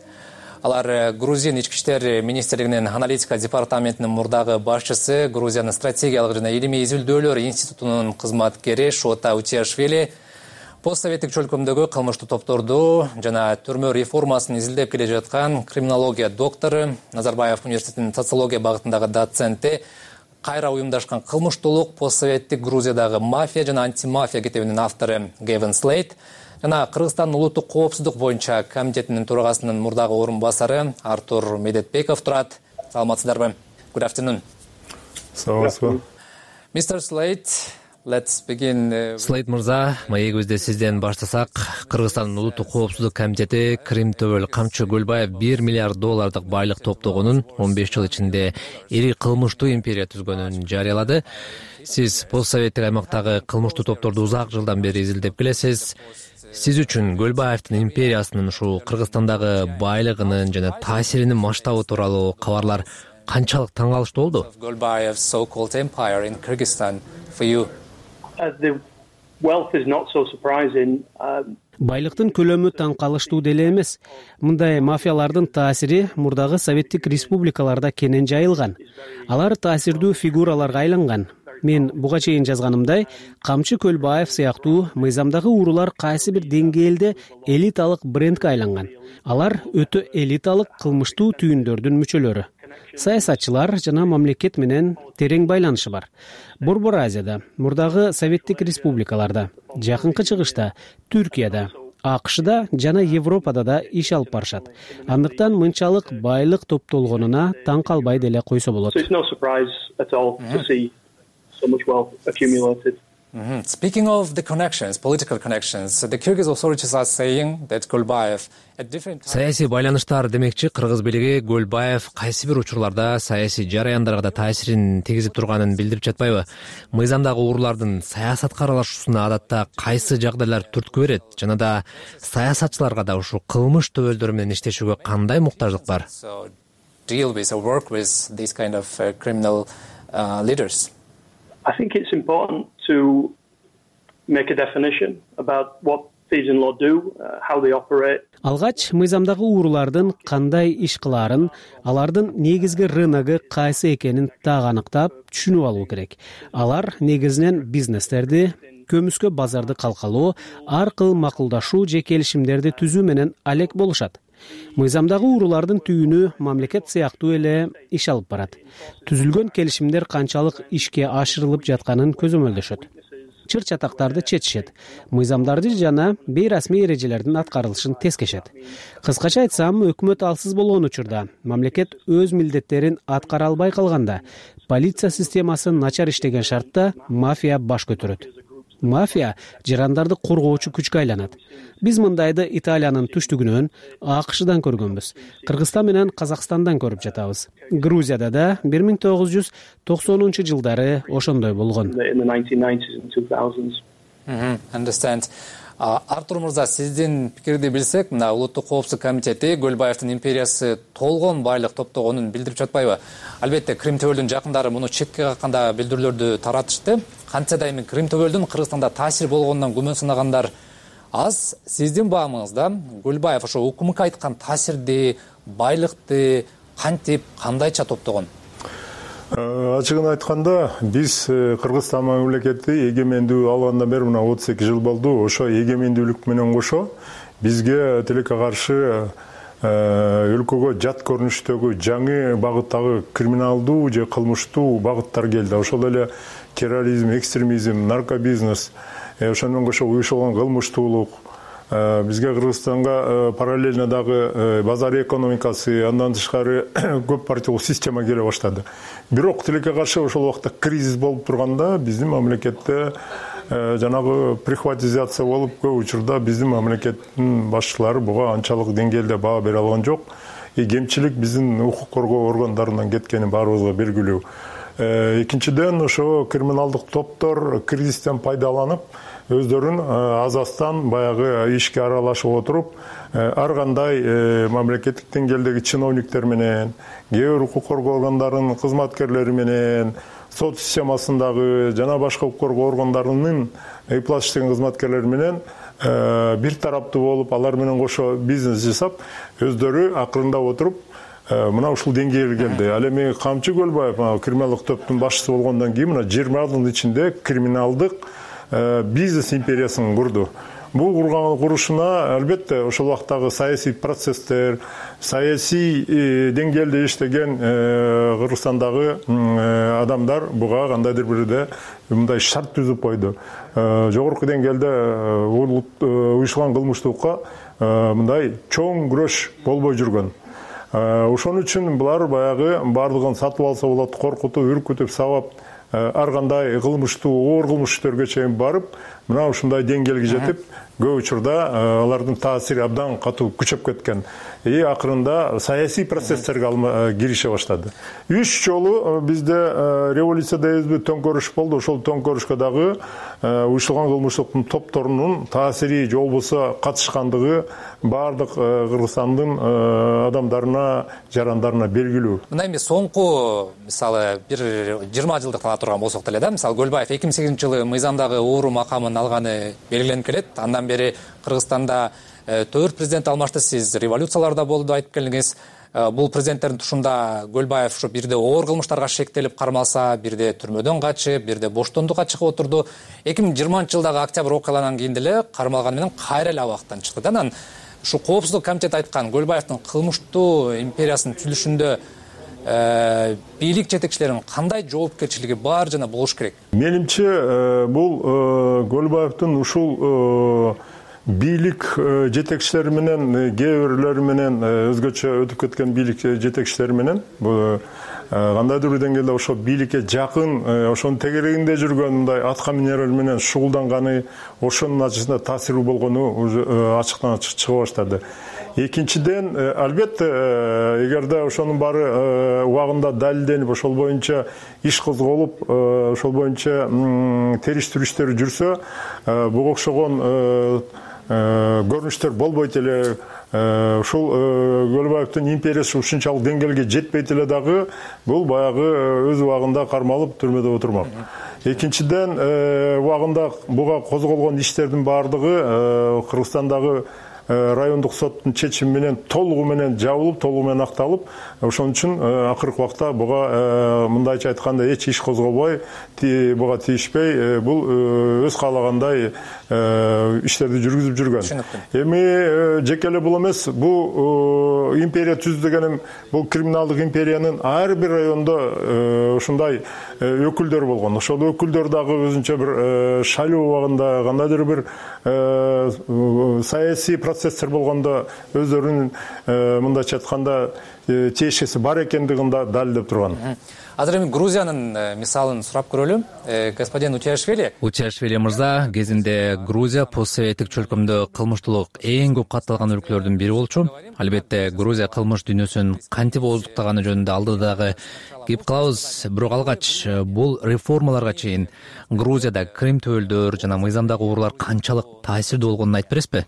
Алар Грузин ички иштер министрлигинин аналитика департаментинин мурдагы башчысы, Грузиянын стратегиялык жана илимий изилдөөлөр институтунун кызматкери Шота Утиашвили, постсоветтик чөлкөмдөгү кылмыштуу топторду жана түрмө реформасын изилдеп келе жаткан криминология доктору, Назарбаев университетинин социология багытындагы доценти, кайра уюмдашкан кылмыштуулук, постсоветтик Грузиядагы мафия жана антимафия китебинин автору Гевин Слейт, жана Кыргызстандын улуттук коопсуздук боюнча комитетинин төрагасынын мурдагы орун басары Артур Медетбеков турат. Саламатсыздарбы? Good afternoon. Саламатсызбы? Мистер Слейт, let's begin. Слейт мырза, маегибизде сизден баштасак, Кыргызстандын улуттук коопсуздук комитети Крим Төбөл Камчы Көлбаев бир миллиард доллардык байлык топтогонун он беш жыл ичинде ири кылмыштуу империя түзгөнүн жарыялады. Сиз постсоветтик аймактагы кылмыштуу топторду узак жылдан бери изилдеп келесиз. Сиз үчүн Көлбаевдин империясынын ушул Кыргызстандагы байлыгынын жана таасиринин масштабы тууралуу кабарлар канчалык таң калыштуу болду? Көлбаев's so-called empire in Kyrgyzstan for you. The wealth is not so surprising. Байлыктын көлөмү таң калыштуу деле эмес. Мындай мафиялардын таасири мурдагы советтик республикаларда кенен жайылган. Алар таасирдүү фигураларга айланган. Мен буга чейин жазганымдай, Камчы Көлбаев сыяктуу мыйзамдагы уруулар кайсы бир деңгээлде элиталык брендке айланган. Алар өтө элиталык кылмыштуу түйүндөрдүн мүчөлөрү. Саясатчылар жана мамлекет менен терең байланышы бар. Борбор Азияда, мурдагы советтик республикаларда, жакынкы чыгышта, Түркияда, АКШда жана Европада да иш алып барышат. Андыктан мынчалык байлык топтолгонуна таң калбай деле койсо болот. So much wealth accumulated. Mm-hmm. Speaking of the connections, political connections, the Kyrgyz authorities are saying that Kölbaev at different times... Саясий байланыштар демекчи, Кыргыз бийлиги Көлбаев кайсы бир учурларда саясий жараяндарга да таасирин тийгизип турганын билдирип жатпайбы? Мыйзамдагы уруулардын саясатка аралашуусуна адатта кайсы жагдайлар түрткү берет? Жана да саясатчыларга да ушул кылмыш төбөлдөрү менен иштешүүгө кандай муктаждык бар? So deal with or work with these kind of uh, criminal uh, leaders. I think it's important to make a definition about what thieves in law do, uh, how they operate. Алгач мыйзамдагы уруулардын кандай иш кылаарын, алардын негизги рыногу кайсы экенин так аныктап, түшүнүп алуу керек. Алар негизинен бизнестерди, көмүскө базарды калкалоо аркылуу макулдашуу же келишимдерди түзүү менен алек болушат. Мыйзамдагы уруулардын түйүнү мамлекет сыяктуу эле иш алып барат. Түзүлгөн келишимдер канчалык ишке ашырылып жатканын көзөмөлдөшөт. Чыр чатактарды чечишет. Мыйзамдарды жана бейрасмий эрежелердин аткарылышын тескешет. Кыскача айтсам, өкмөт алсыз болгон учурда, мамлекет өз милдеттерин аткара албай калганда, полиция системасы начар иштеген шартта мафия баш көтөрөт. Мафия жарандарды коргоочу күчкө айланат. Биз мындайды Италиянын түштүгүнөн, АКШдан көргөнбүз. Кыргызстан менен Казакстандан көрүп жатабыз. Грузияда да бир миң тогуз жүз токсонунчу жылдары ошондой болгон. Mm-hmm. Understand. Артур мырза, сиздин пикирди билсек, мына улуттук коопсуздук комитети Көлбаевдин империясы толгон байлык топтогонун билдирип жатпайбы? Албетте, Крим төбөлдүн жакындары муну четке какканда билдирүүлөрдү таратышты. Кантсе да эми Крим төбөлдүн Кыргызстанда таасири болгонунан күмөн сынагандар аз. Сиздин баамыңызда Көлбаев ошо укмк айткан таасирди, байлыкты кантип, кандайча топтогон? Ачыгын айтканда, биз Кыргызстан мамлекети эгемендүү алгандан бери мына отуз эки жыл болду. Ошо эгемендүүлүк менен кошо бизге тилекке каршы өлкөгө жат көрүнүштөгү жаңы багыттагы криминалдуу же кылмыштуу багыттар келди. Ошол эле терроризм, экстремизм, наркобизнес, ошондон кошо уюшулган кылмыштуулук, бизге Кыргызстанга параллельно дагы базар экономикасы, андан тышкары көп партиялык система келе баштады. Бирок тилекке каршы ошол убакта кризис болуп турганда биздин мамлекетте жанагы прихватизация болуп, көп учурда биздин мамлекеттин башчылары буга анчалык деңгээлде баа бере алган жок. Кемчилик биздин укук коргоо органдарынан кеткени баарыбызга белгилүү. Экинчиден, ошо криминалдык топтор кризистен пайдаланып, өздөрүн азастан баягы ишке аралашып отуруп, ар кандай мамлекеттик деңгээлдеги чиновниктер менен, кээ бир укук коргоо органдарынын кызматкерлери менен, сот системасындагы жана башка укук коргоо органдарынын ыйплаш иштеген кызматкерлери менен бир тараптуу болуп, алар менен кошо бизнес жасап, өздөрү акырындап отуруп, мына ушул деңгээлге келди. Ал эми Камчы Көлбаев криминалдык топтун башчысы болгондон кийин мына жыйырма жылдын ичинде криминалдык бизнес империясын курду. Бул курган курушуна албетте ошол убактагы саясий процесстер, саясий деңгээлде иштеген Кыргызстандагы адамдар буга кандайдыр бирде мындай шарт түзүп койду. Жогорку деңгээлде уюшулган кылмыштуулукка мындай чоң күрөш болбой жүргөн. Ошон үчүн булар баягы бардыгын сатып алса болот, коркутуп, үркүтүп, сабап, ар кандай кылмыштуу, оор кылмыш иштерге чейин барып, мына ушундай деңгээлге жетип, көп учурда алардын таасири абдан катуу күчөп кеткен. И акырында саясий процесстерге кирише баштады. Үч жолу бизде революция дейбизби, төңкөрүш болду. Ошол төңкөрүшкө дагы уюшулган кылмыштыктын топторунун таасири же болбосо катышкандыгы бардык Кыргызстандын адамдарына, жарандарына белгилүү. Мына эми соңку, мисалы, бир жыйырма жылдык ала турган болсок деле да, мисалы Көлбаев эки миң сегизинчи жылы мыйзамдагы ууру макамын алганы белгиленип келет. Андан бери Кыргызстанда төрт президент алмашты, сиз революцияларда болду айтып келдиңиз. Бул президенттердин тушунда Көлбаев ушу бирде оор кылмыштарга шектелип кармалса, бирде түрмөдөн качып, бирде боштондукка чыгып отурду. эки миң жыйырманчы жылдагы октябрь окуяларынан кийин деле кармалганы менен кайра эле абактан чыкты. Анан ушу коопсуздук комитети айткан Көлбаевдин кылмыштуу империясынын түзүлүшүндө бийлик жетекчилеринин кандай жоопкерчилиги бар жана болуш керек? Менимче, бул Көлбаевдин ушул бийлик жетекчилери менен, кээ бирлери менен, өзгөчө өтүп кеткен бийлик жетекчилери менен кандайдыр бир деңгээлде ошо бийликке жакын, ошонун тегерегинде жүргөн мындай атка минерлер менен шугулданганы, ошонун натыйжасында таасирүү болгону ачыктан ачык чыга баштады. Экинчиден, албетте, эгерде ошонун баары убагында далилденип, ошол боюнча иш козголуп, ошол боюнча териштирүү жүрсө, буга окшогон көрүнүштөр болбойт эле. Ушул Көлбаевдин империясы ушунчалык деңгээлге жетпейт эле дагы, бул баягы өз убагында кармалып түрмөдө отурмак. Экинчиден, убагында буга козголгон иштердин баардыгы Кыргызстандагы райондук соттун чечими менен толугу менен жабылып, толугу менен акталып, ошон үчүн акыркы убакта буга мындайча айтканда эч иш козголбой, буга тийишпей, бул өз каалагандай иштерди жүргүзүп жүргөн. Эми жеке эле бул эмес, бул империя түздү дегеним, бул криминалдык империянын ар бир райондо ушундай өкүлдөр болгон. Ошол өкүлдөр дагы өзүнчө бир шайлоо убагында кандайдыр бир саясий процесстер болгондо өздөрүнүн мындайча айтканда тиешеси бар экендигин да далилдеп турган. азыр эми Грузиянын мисалын сурап көрөлү. Господин Утиашвили Утиашвили мырза кезинде Грузия постсоветтик чөлкөмдө кылмыштуулук эң көп катталган өлкөлөрдүн бири болчу. Албетте Грузия кылмыш дүйнөсүн кантип ооздуктаганы жөнүндө алдыдагы кеп калабыз. Бирок алгач бул реформаларга чейин Грузияда Крим төөлдөр жана мыйзамдагы уурулар канчалык таасирдүү болгонун айтып бересизби?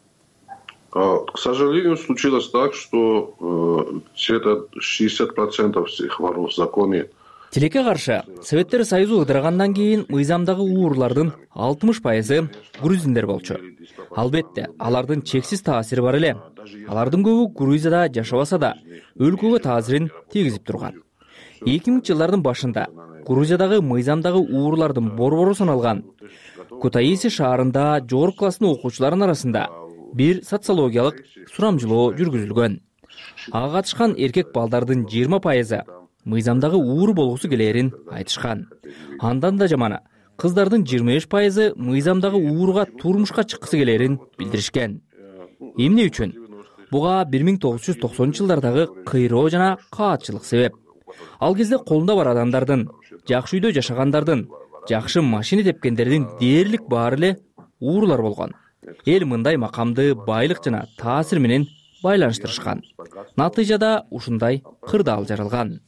К сожалению, случилось так, что где-то шестьдесят процентов всех воров в законе. Тилекке каршы Советтер Союзу ыдыргандан кийин мыйзамдагы уурулардын алтымыш пайызы грузиндер болчу. Албетте, алардын чексиз таасири бар эле. Алардын көбү Грузияда жашабаса да, өлкөгө таасирин тийгизип турган. эки миңинчи жылдардын башында Грузиядагы мыйзамдагы уурулардын борбору саналган Кутаиси шаарында жогорку класстын окуучуларынын арасында бир социологиялык сурамжылоо жүргүзүлгөн. Ага катышкан эркек балдардын жыйырма пайызы мыйзамдагы ууру болгусу келерин айтышкан. Андан да жаманы, кыздардын жыйырма беш пайызы мыйзамдагы ууруга турмушка чыккысы келерин билдиришкен. Эмне үчүн? Буга бир миң тогуз жүз токсонунчу жылдардагы кыйроо жана каатчылык себеп. Ал кезде колунда бар адамдардын, жакшы үйдө жашагандардын, жакшы машина тепкендердин дээрлик баары эле уурулар болгон. Эл мындай макамды байлык жана таасир менен байланыштырышкан. Натыйжада ушундай кырдаал жаралган.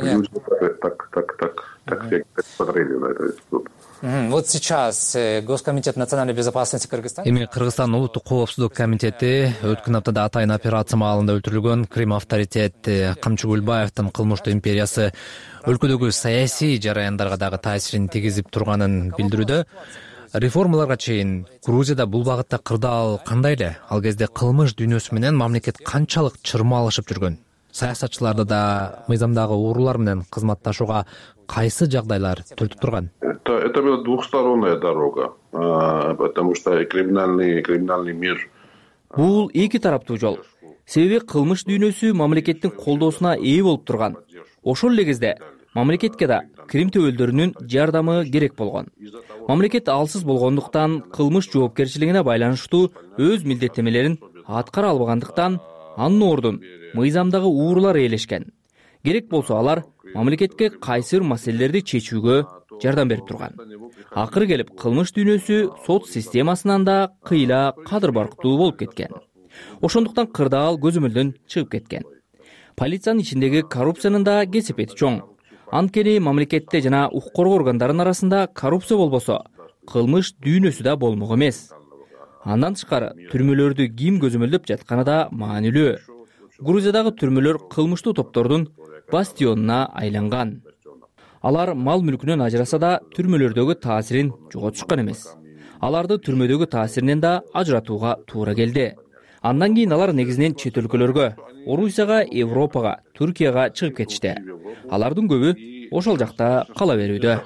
Так, так, так, так все посмотрели на этот институт. Вот сейчас Госкомитет национальной безопасности Кыргызстана. Эми Кыргызстан улуттук коопсуздук комитети өткөн аптада атайын операция маалында өлтүрүлгөн Крим авторитет Камчы Гүлбаевдин кылмыштуу империясы өлкөдөгү саясий жараяндарга дагы таасирин тийгизип турганын билдирүүдө. Реформаларга чейин Грузияда бул багытта кырдаал кандай эле? Ал кезде кылмыш дүйнөсү менен мамлекет канчалык чырмалышып жүргөн? Саясатчыларды да мыйзамдагы уурулар менен кызматташууга кайсы жагдайлар түртүп турган? Это, это была двухсторонняя дорога, потому что криминальный, криминальный мир. Бул эки тараптуу жол. Себеби кылмыш дүйнөсү мамлекеттин колдоосуна ээ болуп турган. Ошол эле кезде мамлекетке да Крим төөлдөрүнүн жардамы керек болгон. Мамлекет алсыз болгондуктан кылмыш жоопкерчилигине байланыштуу өз милдеттемелерин аткара албагандыктан анын ордун мыйзамдагы уурулар ээлешкен. Керек болсо алар мамлекетке кайсы бир маселелерди чечүүгө жардам берип турган. Акыры келип кылмыш дүйнөсү сот системасынан да кыйла кадыр барктуу болуп кеткен. Ошондуктан кырдаал көзөмөлдөн чыгып кеткен. Полициянын ичиндеги коррупциянын да кесепети чоң. Анткени мамлекетте жана укук коргоо органдарынын арасында коррупция болбосо, кылмыш дүйнөсү да болмок эмес. Андан тышкары түрмөлөрдү ким көзөмөлдөп жатканы да маанилүү. Грузиядагы түрмөлөр кылмыштуу топтордун бастионуна айланган. Алар мал мүлкүнөн ажыраса да түрмөлөрдөгү таасирин жоготушкан эмес. Аларды түрмөдөгү таасиринен да ажыратууга туура келди. Андан кийин алар негизинен чет өлкөлөргө, Орусияга, Европага, Түркияга чыгып кетишти. Алардын көбү ошол жакта кала берүүдө.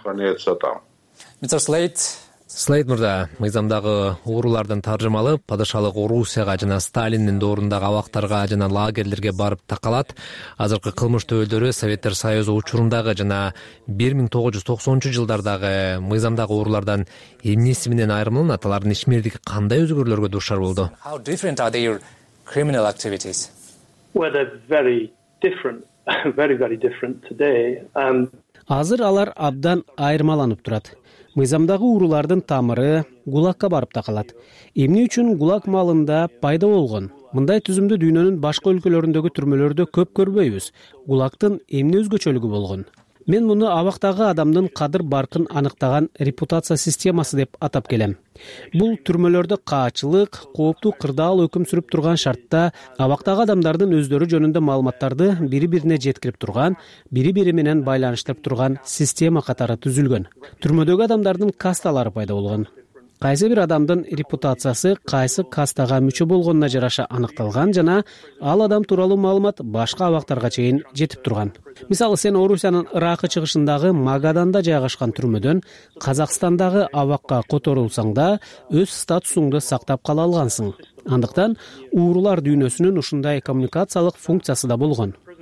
мистер Слейт, Слейт мырза, мыйзамдагы уурулардын таржымалы падышалык Орусияга жана Сталиндин доорундагы абактарга жана лагерлерге барып такалат. Азыркы кылмыш төөлдөрү Советтер Союзу учурундагы жана бир миң тогуз жүз токсонунчу жылдардагы мыйзамдагы уурулардан эмнеси менен айырмаланат? Алардын ишмердиги кандай өзгөрүүлөргө дуушар болду? How different are their criminal activities? Well, they're very different, very very different today. Um... Азыр алар абдан айырмаланып турат. Мыйзамдагы уурулардын тамыры ГУЛАГка барып такалат. Эмне үчүн ГУЛАГ маалында пайда болгон? Мындай түзүмдү дүйнөнүн башка өлкөлөрүндөгү түрмөлөрдө көп көрбөйбүз. ГУЛАГтын эмне өзгөчөлүгү болгон? Мен муну абактагы адамдын кадыр баркын аныктаган репутация системасы деп атап келем. Бул түрмөлөрдө каачылык, кооптуу кырдаал өкүм сүрүп турган шартта абактагы адамдардын өздөрү жөнүндө маалыматтарды бири-бирине жеткирип турган, бири-бири менен байланыштырып турган система катары түзүлгөн. Түрмөдөгү адамдардын касталары пайда болгон. Кайсы бир адамдын репутациясы кайсы кастага мүчө болгонуна жараша аныкталган жана ал адам тууралуу маалымат башка абактарга чейин жетип турган. Мисалы, сен Орусиянын ыракы чыгышындагы Магаданда жайгашкан түрмөдөн Казакстандагы абакка которулсаң да өз статусуңду сактап кала алгансың. Андыктан уурулар дүйнөсүнүн ушундай коммуникациялык функциясы да болгон.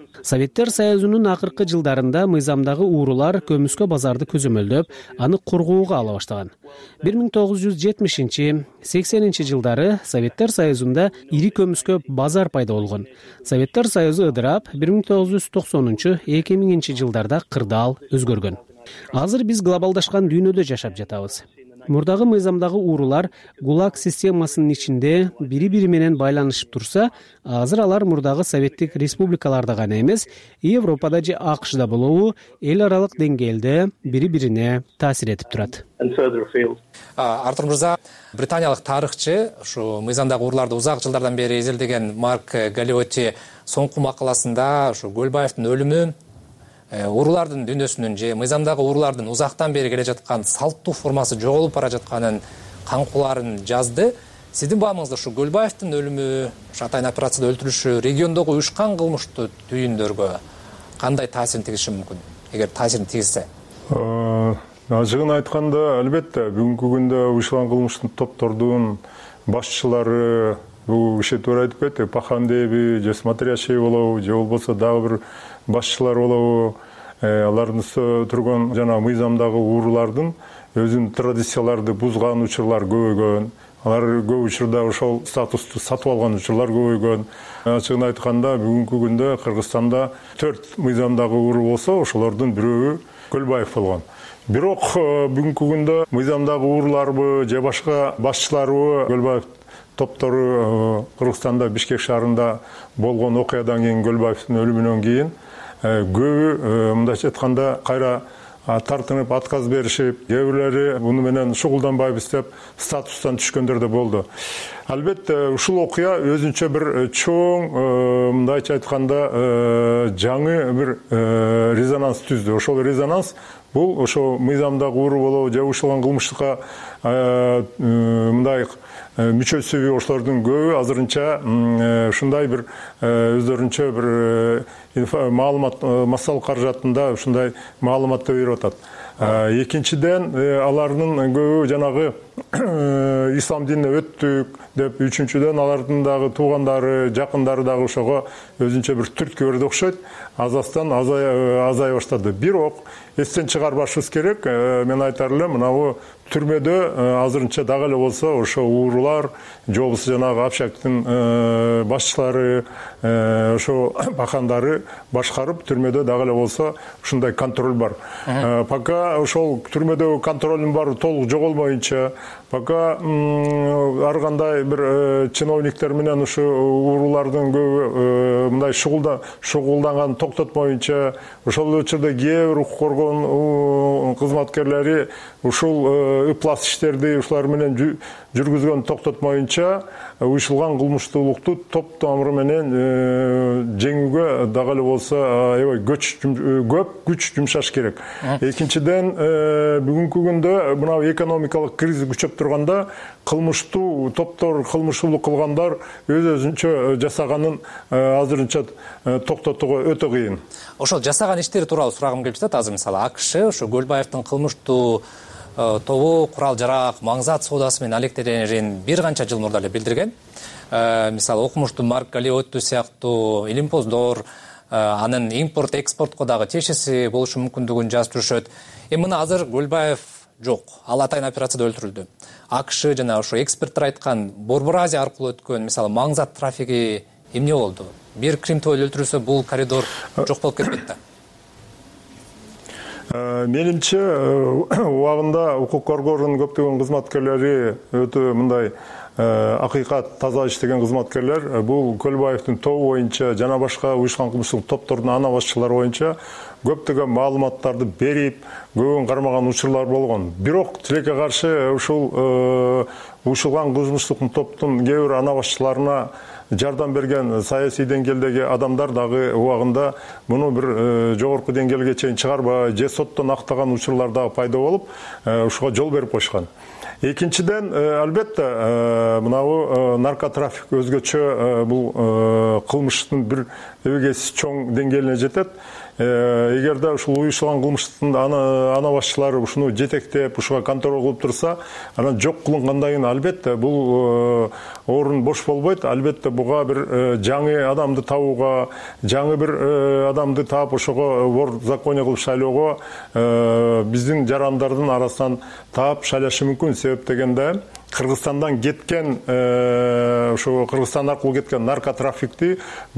Советтер Союзунун акыркы жылдарында мыйзамдагы уурулар көмүскө базарды көзөмөлдөп, аны коргоого ала баштаган. бир миң тогуз жүз жетимишинчи сексенинчи жылдары Советтер Союзунда ири көмүскө базар пайда болгон. Советтер Союзу ыдырап, бир миң тогуз жүз токсонунчу эки миңинчи жылдарда кырдаал өзгөргөн. Азыр биз глобалдашкан дүйнөдө жашап жатабыз. Мурдагы мыйзамдагы уурулар ГУЛАГ системасынын ичинде бири-бири менен байланышып турса, азыр алар мурдагы советтик республикаларда гана эмес, Европада же АКШда болобу, эл аралык деңгээлде бири-бирине таасир этип турат. Артур мырза, британиялык тарыхчы, ушу мыйзамдагы ууруларды узак жылдардан бери изилдеген Марк Галиотти соңку макаласында ушу Көлбаевдин өлүмү уурулардын дүйнөсүнүн же мыйзамдагы уурулардын узактан бери келе жаткан салттуу формасы жоголуп бара жатканын каңкуларын жазды. Сиздин баамыңызда ушу Көлбаевдин өлүмү, атайын операцияда өлтүрүшү региондогу уюшкан кылмыштуу түйүндөргө кандай таасирин тийгизиши мүмкүн? Эгер таасирин тийгизсе? Ажыгын айтканда, албетте, бүгүнкү күндө уюшкан кылмыштуу топтордун башчылары бул ишетип айтып кетти, Пахандеби, же Смотрящий болобу, же болбосо дагы бир башчылар болобу, алардын турган жана мыйзамдагы уурулардын өзүнүн традицияларды бузган учурлар көбөйгөн. Алар көп учурда ошол статусту сатып алган учурлар көбөйгөн. Ачыгын айтканда, бүгүнкү күндө Кыргызстанда төрт мыйзамдагы ууру болсо, ошолордун бирөөү Көлбаев болгон. Бирок бүгүнкү күндө мыйзамдагы ууруларбы же башка башчыларбы Көлбаев топтору Кыргызстанда Бишкек шаарында болгон окуядан кийин, Көлбаевдин өлүмүнөн кийин көбү мындайча айтканда кайра тартынып отказ беришип, кээ бирлери муну менен шугулданбайбыз деп статустан түшкөндөр да болду. Албетте, ушул окуя өзүнчө бир чоң, мындайча айтканда, жаңы бир резонанс түздү. Ошол резонанс бул ошо мыйзамдагы ууру болобу же уюшталган кылмыштыкка мындай мүчөсүбү ошолордун көбү азырынча ушундай бир өздөрүнчө бир маалымат массалык каражатында ушундай маалыматты берип атат. Экинчиден, алардын көбү жанагы ислам динине өттүк деп, үчүнчүдөн алардын дагы туугандары, жакындары дагы ошого өзүнчө бир түрткү берди окшойт. Азастан азая баштады. Бирок эстен чыгарбашыбыз керек. Мен айтар элем, мынабу түрмөдө азырынча дагы эле болсо ошо уурулар, же болбосо жанагы Общактын башчылары, ошо бакандары башкарып, түрмөдө дагы эле болсо ушундай контроль бар. Пока ошол түрмөдөгү контролдун баары толук жоголмоюнча, пока ар кандай бир чиновниктер менен ушу уурулардын көбү мындай шугулданган токтотмоюнча, ошол учурда кээ бир укук коргоо кызматкерлери ушул ыплас иштерди ушулар менен жүргүзгөн токтотмоюнча, уюшталган кылмыштуулукту топ тамыры менен жеңүүгө дагы эле болсо аябай көп күч жумшаш керек. Экинчиден, бүгүнкү күндө мына экономикалык кризис күчөп турганда, кылмыштуу топтор, кылмыштуулук кылгандар өз-өзүнчө жасаганын азырынча токтотууга өтө кыйын. Ошол жасаган иштери тууралуу сурагым келип жатат. Азыр мисалы АКШ ошо Көлбаевдин кылмыштуу тобу курал жарак, маңзат соодасы менен алектенерин бир канча жыл мурда эле билдирген. Мисалы окумуштуу Марк Галиотти сыяктуу илимпоздор анын импорт экспортко дагы тиешеси болушу мүмкүндүгүн жазып жүрүшөт. Эми мына азыр Көлбаев жок, ал атайын операцияда өлтүрүлдү. АКШ жана ошо эксперттер айткан Борбор Азия аркылуу өткөн мисалы маңзат трафиги эмне болду? Бир Кримтойл өлтүрүлсө, бул коридор жок болуп кетпейт да. Менимче, убагында укук коргоонун көптөгөн кызматкерлери өтө мындай акыйкат таза иштеген кызматкерлер бул Көлбаевдин тобу боюнча жана башка уюшкан кылмыштык топтордун ана башчылары боюнча көптөгөн маалыматтарды берип, көбүн кармаган учурлар болгон. Бирок тилекке каршы ушул уюшталган кылмыштык топтун кээ бир ана башчыларына жардам берген саясий деңгээлдеги адамдар дагы убагында муну бир жогорку деңгээлге чейин чыгарбай, же соттон актаган учурлар дагы пайда болуп, ушуга жол берип койшкан. Экинчиден, албетте, мынабу наркотрафик өзгөчө бул кылмыштын бир эбегейсиз чоң деңгээлине жетет. эгерде ушул уюштурулган кылмыштын ана башчылары ушуну жетектеп ушуга контроль кылып турса, анан жок кылынгандан кийин албетте бул орун бош болбойт. Албетте буга бир жаңы адамды табууга, жаңы бир адамды таап ошого вор законе кылып шайлоого биздин жарандардын арасынан таап шайлашы мүмкүн. Себеп дегенде Кыргызстандан кеткен, ошо Кыргызстан аркылуу кеткен наркотрафикти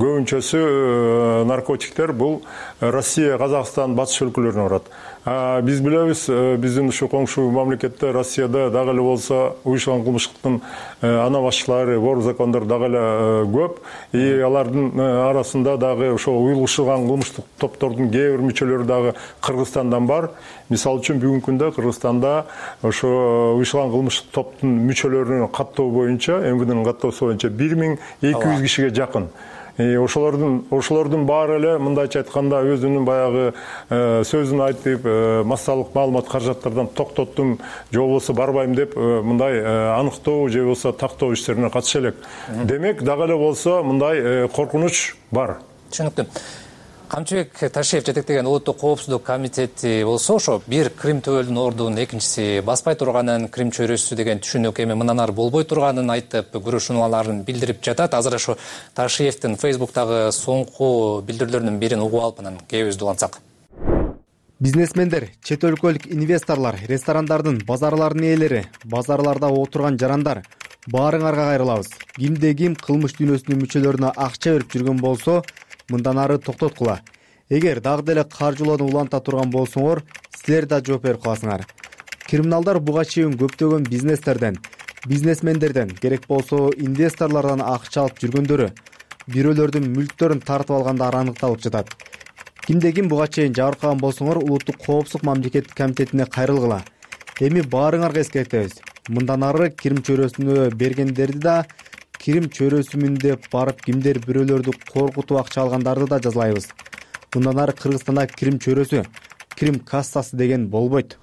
көбүнчөсү наркотиктер бул Россия, Казакстан, батыш өлкөлөрүнө барат. Биз билебиз, биздин ушу коңшу мамлекетте Россияда дагы эле болсо уюштурулган кылмыштын ана башчылары, вор закондор дагы эле көп. И алардын арасында дагы ошо уюлдашылган кылмыштык топтордун кээ бир мүчөлөрү дагы Кыргызстандан бар. Мисалы үчүн бүгүнкү күндө Кыргызстанда ошо уюштурулган кылмыштык топтун мүчөлөрүнүн каттоо боюнча, МВДнын каттоосу боюнча бир миң эки жүз кишиге жакын. Ошолордун ошолордун баары эле мындайча айтканда өзүнүн баягы сөзүн айтып, массалык маалымат каражаттардан токтоттум, же болбосо барбайм деп мындай аныктоо же болбосо тактоо иштерине катыша элек. Демек, дагы эле болсо мындай коркунуч бар. Түшүнүктүү. Камчыбек Ташиев жетектеген улуттук коопсуздук комитети болсо, ошо бир Крим төбөлдүн ордунун, экинчиси баспай турганын, Крим чөйрөсү деген түшүнүк эми мындан ары болбой турганын айтып, күрөшүүлөрүн билдирип жатат. Азыр ошо Ташиевдин Фейсбуктагы соңку билдирүүлөрүнүн бирин угуп алып, анан кебиз улантсак. Бизнесмендер, чет өлкөлүк инвесторлор, ресторандардын, базарлардын ээлери, базарларда отурган жарандар, баарыңарга кайрылабыз. Кимде ким кылмыш дүйнөсүнүн мүчөлөрүнө акча берип жүргөн болсо, мындан ары токтоткула. Эгер дагы деле каржылоону уланта турган болсоңор, силер да жооп берип каласыңар. Криминалдар буга чейин көптөгөн бизнестерден, бизнесмендерден, керек болсо инвесторлордон акча алып жүргөндөрү, бирөөлөрдүн мүлктөрүн тартып алгандары аныкталып жатат. Кимде ким буга чейин жабыркаган болсоңор, улуттук коопсуздук мамлекеттик комитетине кайрылгыла. Эми баарыңарга эскертебиз. Мындан ары Крим чөйрөсүнө бергендерди да, Крим чөйрөсүмүн деп барып кимдер бирөөлөрдү коркутуп акча алгандарды да жазалайбыз. Мындан ары Кыргызстанда Крим чөйрөсү, Крим кассасы деген болбойт.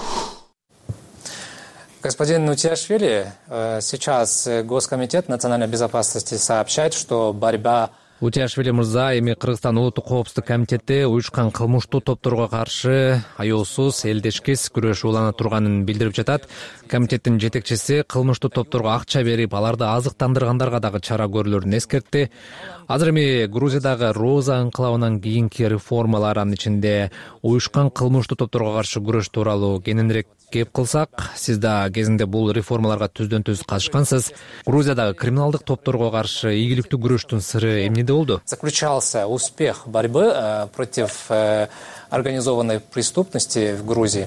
Господин Утиашвили, сейчас Госкомитет национальной безопасности сообщает, что борьба Утиашвили мырза, эми Кыргызстан улуттук коопсуздук комитети уюшкан кылмыштуу топторго каршы аеосуз, элдешкис күрөшүү улана турганын билдирип жатат. Комитеттин жетекчиси кылмыштуу топторго акча берип, аларды азыктандыргандарга дагы чара көрүлөрүн эскертти. Азыр эми Грузиядагы Роза анклавынан кийинки реформалар, анын ичинде уюшкан кылмыштуу топторго каршы күрөш тууралуу кененирээк кеп кылсак, сиз да кезинде бул реформаларга түздөн түз катышкансыз. Грузиядагы криминалдык топторго каршы ийгиликтүү күрөштүн сыры эмнеде болду? Заключался успех борьбы против организованной преступности в Грузии?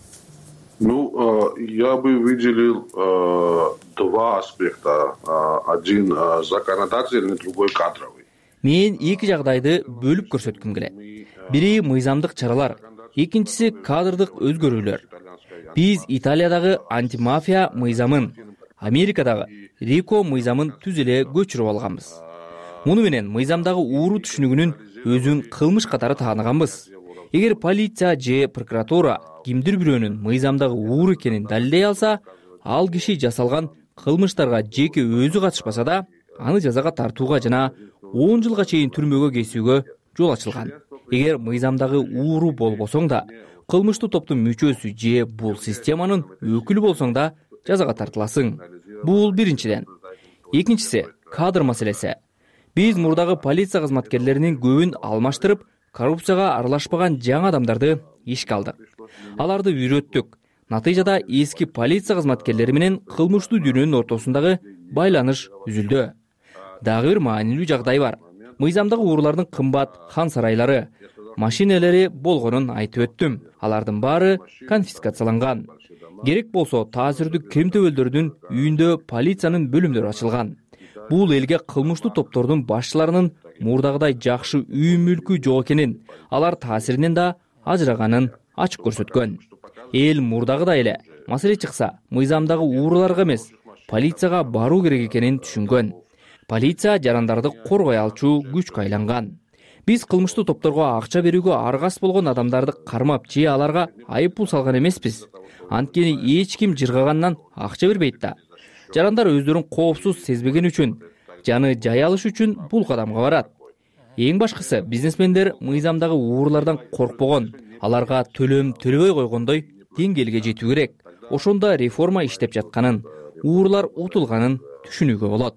Ну, я бы выделил два аспекта. Один законодательный, другой кадровый. Мен эки жагдайды бөлүп көрсөткүм келет. Бири мыйзамдык чаралар, экинчиси кадрдык өзгөрүүлөр. Биз Италиядагы антимафия мыйзамын, Америкадагы РИКО мыйзамын түз эле көчүрүп алганбыз. Муну менен мыйзамдагы ууру түшүнүгүнүн өзүн кылмыш катары тааныганбыз. Эгер полиция же прокуратура кимдир бирөөнүн мыйзамдагы ууру экенин далилдей алса, ал киши жасалган кылмыштарга жеке өзү катышпаса да, аны жазага тартууга жана он жылга чейин түрмөгө кесүүгө жол ачылган. Эгер мыйзамдагы ууру болбосоң да, кылмыштуу топтун мүчөсү же бул системанын өкүлү болсоң да жазага тартыласың. Бул биринчиден. Экинчиси кадр маселеси. Биз мурдагы полиция кызматкерлеринин көбүн алмаштырып, коррупцияга аралашпаган жаңы адамдарды ишке алдык. Аларды үйрөттүк. Натыйжада эски полиция кызматкерлери менен кылмыштуу дүйнөнүн ортосундагы байланыш үзүлдү. Дагы бир маанилүү жагдай бар. Мыйзамдагы уурулардын кымбат хан сарайлары, машинелери болгонун айтып өттүм. Алардын баары конфискацияланган. Керек болсо таасирдүү Крим төбөлдөрдүн үйүндө полициянын бөлүмдөрү ачылган. Бул элге кылмыштуу топтордун башчыларынын мурдагыдай жакшы үй мүлкү жок экенин, алар таасиринен да ажыраганын ачык көрсөткөн. Эл мурдагыдай эле маселе чыкса, мыйзамдагы ууруларга эмес, полицияга баруу керек экенин түшүнгөн. Полиция жарандарды коргой алчу күчкө айланган. Биз кылмыштуу топторго акча берүүгө аргас болгон адамдарды кармап же аларга айып пул салган эмеспиз. Анткени эч ким жыргагандан акча бербейт да. Жарандар өздөрүн коопсуз сезбеген үчүн, жаны жай алыш үчүн бул кадамга барат. эң башкысы бизнесмендер мыйзамдагы уурлардан коркпогон, аларга төлөм төлөбөй койгондой деңгээлге жетүү керек. Ошондо реформа иштеп жатканын, уурлар утулганын түшүнүүгө болот.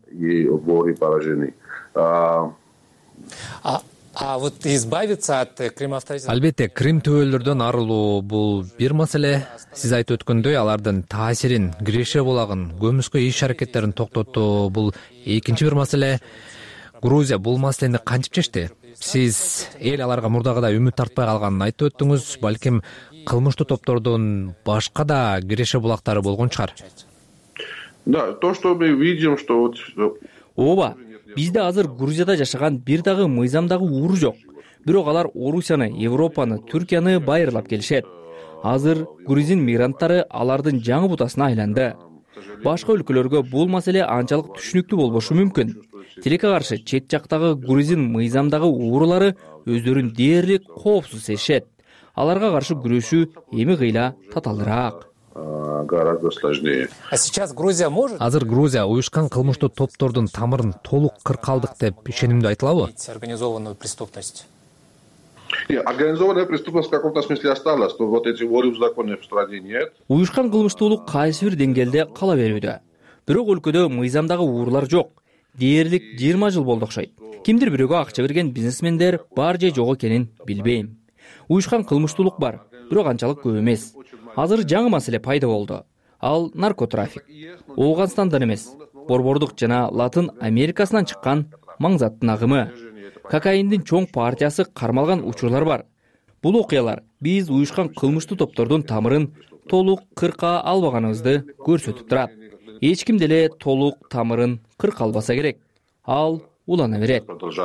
А вот избавиться от Крым авторитета. Албетте, Крым төбөлдөрдөн арылуу бул бир маселе. Сиз айтып өткөндөй, алардын таасирин, киреше булагын, көмүскө иш аракеттерин токтотуу бул экинчи бир маселе. Грузия бул маселени кантип чечти? Сиз эл аларга мурдагыдай үмүт тартпай калганын айтып өттүңүз. Балким кылмыштуу топтордун башка да киреше булактары болгон чыгар. Да, то, что мы видим, что вот... Ооба, бизде азыр Грузияда жашаган бир дагы мыйзамдагы уур жок. Бирок алар Орусияны, Европаны, Түркияны байырлап келишет. Азыр грузин мигранттары алардын жаңы бутасына айланды. Башка өлкөлөргө бул маселе анчалык түшүнүктүү болбошу мүмкүн. Тилекке каршы чет жактагы грузин мыйзамдагы уурлары өздөрүн дээрлик коопсуз сезишет. Аларга каршы күрөшүү эми кыйла татаалыраак. Гораздо сложнее. А сейчас Грузия может? Азыр Грузия уюшкан кылмыштуу топтордун тамырын толук кырка алдык деп ишенимдүү айта алабы? Организованную преступность. Нет, организованная преступность в каком-то смысле осталась, но вот эти воры в законе в стране нет. Уюшкан кылмыштуулук кайсы бир деңгээлде кала берүүдө. Бирок өлкөдө мыйзамдагы уурлар жок. Дээрлик жыйырма жыл болду окшойт. Кимдир бирөөгө акча берген бизнесмендер бар же жок экенин билбейм. Уюшкан кылмыштуулук бар, бирок анчалык көп эмес. Азыр жаңы маселе пайда болду. Ал наркотрафик. Ооганстандан эмес, Борбордук жана Латын Америкасынан чыккан маңзаттын агымы. Кокаиндин чоң партиясы кармалган учурлар бар. Бул окуялар биз уюшкан кылмыштуу топтордун тамырын толук кырка албаганыбызды көрсөтүп турат. Эч ким деле толук тамырын кырка албаса керек. Ал улана берет.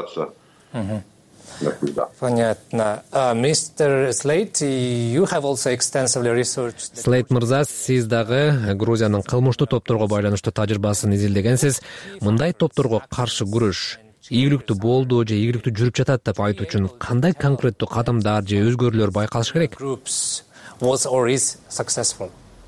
Понятно. Мистер Слейт, you have also extensively researched. Слейт мырза, сиз дагы Грузиянын кылмыштуу топторго байланыштуу тажрыйбасын изилдегенсиз. Мындай топторго каршы күрөш ийгиликтүү болду же ийгиликтүү жүрүп жатат деп айтуу үчүн кандай конкреттүү кадамдар же өзгөрүүлөр байкалыш керек? Groups was or is successful.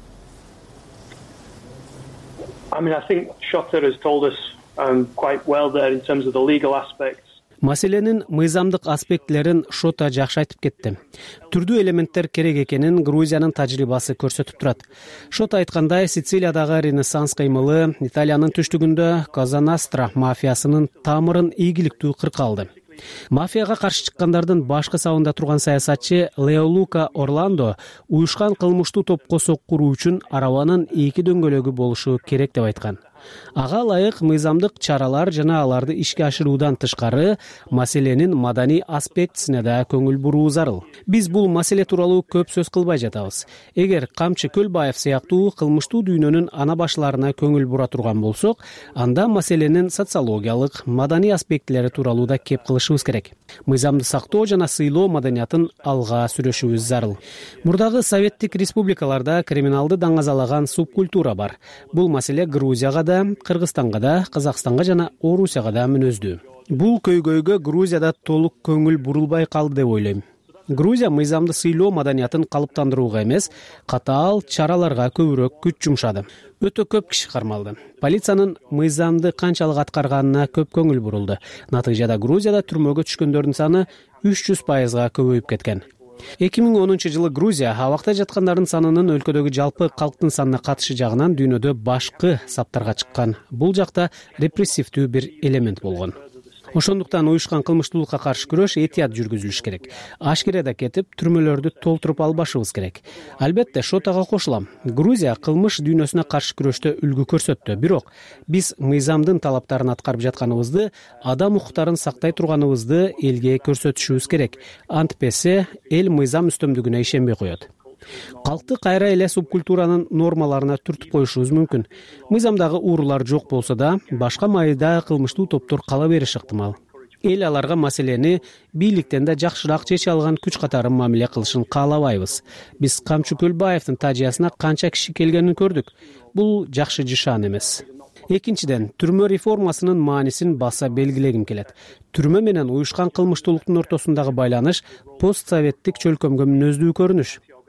I mean, I think Shota has told us um, quite well there in terms of the legal aspects. Маселенин мыйзамдык аспектилерин Шота жакшы айтып кетти. Түрдүү элементтер керек экенин Грузиянын тажрыйбасы көрсөтүп турат. Шота айткандай, Сицилиядагы Ренессанс кыймылы Италиянын түштүгүндө Коза Ностра мафиясынын тамырын ийгиликтүү кырка алды. Мафияга каршы чыккандардын башкы сабында турган саясатчы Лео Лука Орландо уюшкан кылмыштуу топко соккуруу үчүн арабанын эки дөңгөлөгү болушу керек деп айткан. Ага ылайык мыйзамдык чаралар жана аларды ишке ашыруудан тышкары маселенин маданий аспектисине да көңүл буруу зарыл. Биз бул маселе тууралуу көп сөз кылбай жатабыз. Эгер Камчы Көлбаев сыяктуу кылмыштуу дүйнөнүн ана башларына көңүл бура турган болсок, анда маселенин социологиялык, маданий аспектилери тууралуу да кеп кылышыбыз керек. Мыйзамды сактоо жана сыйлоо маданиятын алга сүрөшүбүз зарыл. Мурдагы советтик республикаларда криминалды даңазалаган субкультура бар. Бул маселе Грузияга да, Кыргызстанга да, Казакстанга жана Орусияга да мүнөздүү. Бул көйгөйгө Грузияда толук көңүл бурулбай калды деп ойлойм. Грузия мыйзамды сыйлоо маданиятын калыптандырууга эмес, катаал чараларга көбүрөөк күч жумшады. Өтө көп киши кармалды. Полициянын мыйзамды канчалык аткарганына көп көңүл бурулду. Натыйжада Грузияда түрмөгө түшкөндөрдүн саны үч жүз пайызга көбөйүп кеткен. эки миң онунчу жылы Грузия абакта жаткандардын санынын өлкөдөгү жалпы калктын санына катышы жагынан дүйнөдө башкы саптарга чыккан. Бул жакта репрессивдүү бир элемент болгон. Ошондуктан уюшкан кылмыштуулукка каршы күрөш этият жүргүзүлүш керек. Ашкереде кетип, түрмөлөрдү толтуруп албашыбыз керек. Албетте, Шотага кошулам. Грузия кылмыш дүйнөсүнө каршы күрөштө үлгү көрсөттү. Бирок биз мыйзамдын талаптарын аткарып жатканыбызды, адам укуктарын сактай турганыбызды элге көрсөтүшүбүз керек. Антпесе эл мыйзам үстөмдүгүнө ишенбей коет. Калкты кайра эле субкультуранын нормаларына түртүп коюшубуз мүмкүн. Мыйзамдагы уурулар жок болсо да, башка майда кылмыштуу топтор кала бериши ыктымал. Эл аларга маселени бийликтен да жакшыраак чече алган күч катары мамиле кылышын каалабайбыз. Биз Камчы Көлбаевдин тажыясына канча киши келгенин көрдүк. Бул жакшы жышаан эмес. Экинчиден, түрмө реформасынын маанисин баса белгилегим келет. Түрмө менен уюшкан кылмыштуулуктун ортосундагы байланыш постсоветтик чөлкөмгө мүнөздүү көрүнүш.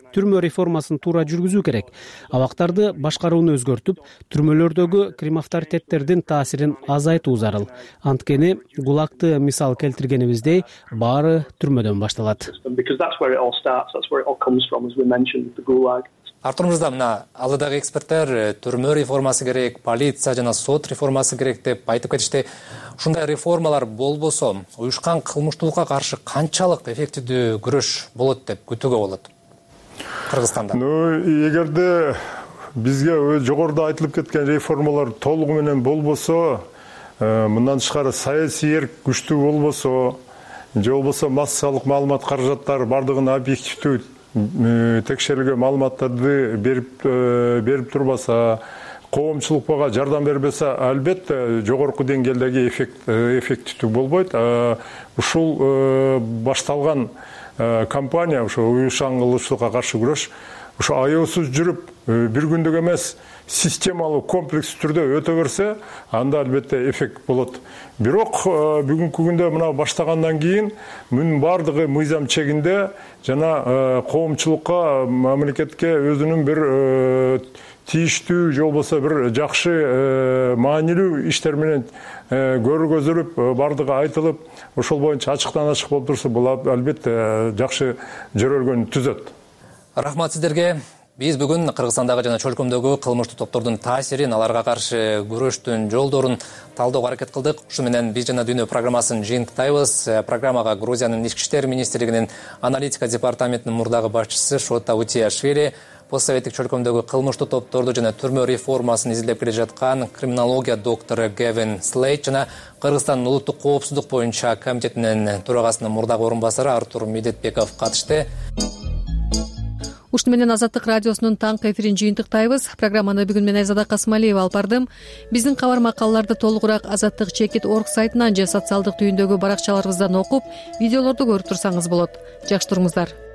түрмө реформасын туура жүргүзүү керек. Абактарды башкарууну өзгөртүп, түрмөлөрдөгү крим авторитеттердин таасирин азайтуу зарыл. Анткени ГУЛАГты мисал келтиргенибиздей, баары түрмөдөн башталат. Артур мырза, мына алдыдагы эксперттер түрмө реформасы керек, полиция жана сот реформасы керек деп айтып кетишти. Ушундай реформалар болбосо, уюшкан кылмыштуулукка каршы канчалык эффективдүү күрөш болот деп күтүүгө болот Кыргызстанда? Ну, эгерде бизге жогоруда айтылып кеткен реформалар толугу менен болбосо, мындан тышкары саясий эрк күчтүү болбосо, же болбосо массалык маалымат каражаттары бардыгын объективдүү текшерилген маалыматтарды берип берип турбаса, коомчулук бага жардам бербесе, албетте жогорку деңгээлдеги эффект эффективдүү болбойт. Ушул башталган кампания, ошо уюшкан кылмыштуулукка каршы күрөш, ошо аеосуз жүрүп, бир күндүк эмес, системалуу комплекстүү түрдө өтө берсе, анда албетте эффект болот. Бирок бүгүнкү күндө мына баштагандан кийин мунун бардыгы мыйзам чегинде жана коомчулукка, мамлекетке өзүнүн бир тийиштүү же болбосо бир жакшы маанилүү иштер менен көргөзүлүп, бардыгы айтылып, ошол боюнча ачыктан ачык болуп турса, бул албетте жакшы жөрөлгөнү түзөт. Рахмат сиздерге. Биз бүгүн Кыргызстандагы жана чөлкөмдөгү кылмыштуу топтордун таасирин, аларга каршы күрөштүн жолдорун талдөөгө аракет кылдык. Ушу менен биз жана дүйнө программасын жыйынтыктайбыз. Программага Грузиянын ички иштер министрлигинин аналитика департаментинин мурдагы башчысы Шота Утиашвили, постсоветтик чөлкөмдөгү кылмыштуу топторду жана түрмө реформасын изилдеп келе жаткан криминология доктору Гевин Слейт жана Кыргызстандын улуттук коопсуздук боюнча комитетинин төрагасынын мурдагы орун басары Артур Медетбеков катышты. Ушуну менен Азаттык радиосунун таңкы эфирин жыйынтыктайбыз. Программаны бүгүн мен Айзада Касмалиева алып бардым. Биздин кабар макалаларды толугураак азаттык чекит орг сайтынан же социалдык түйүндөгү баракчаларыбыздан окуп, видеолорду көрүп турсаңыз болот. Жакшы туруңуздар.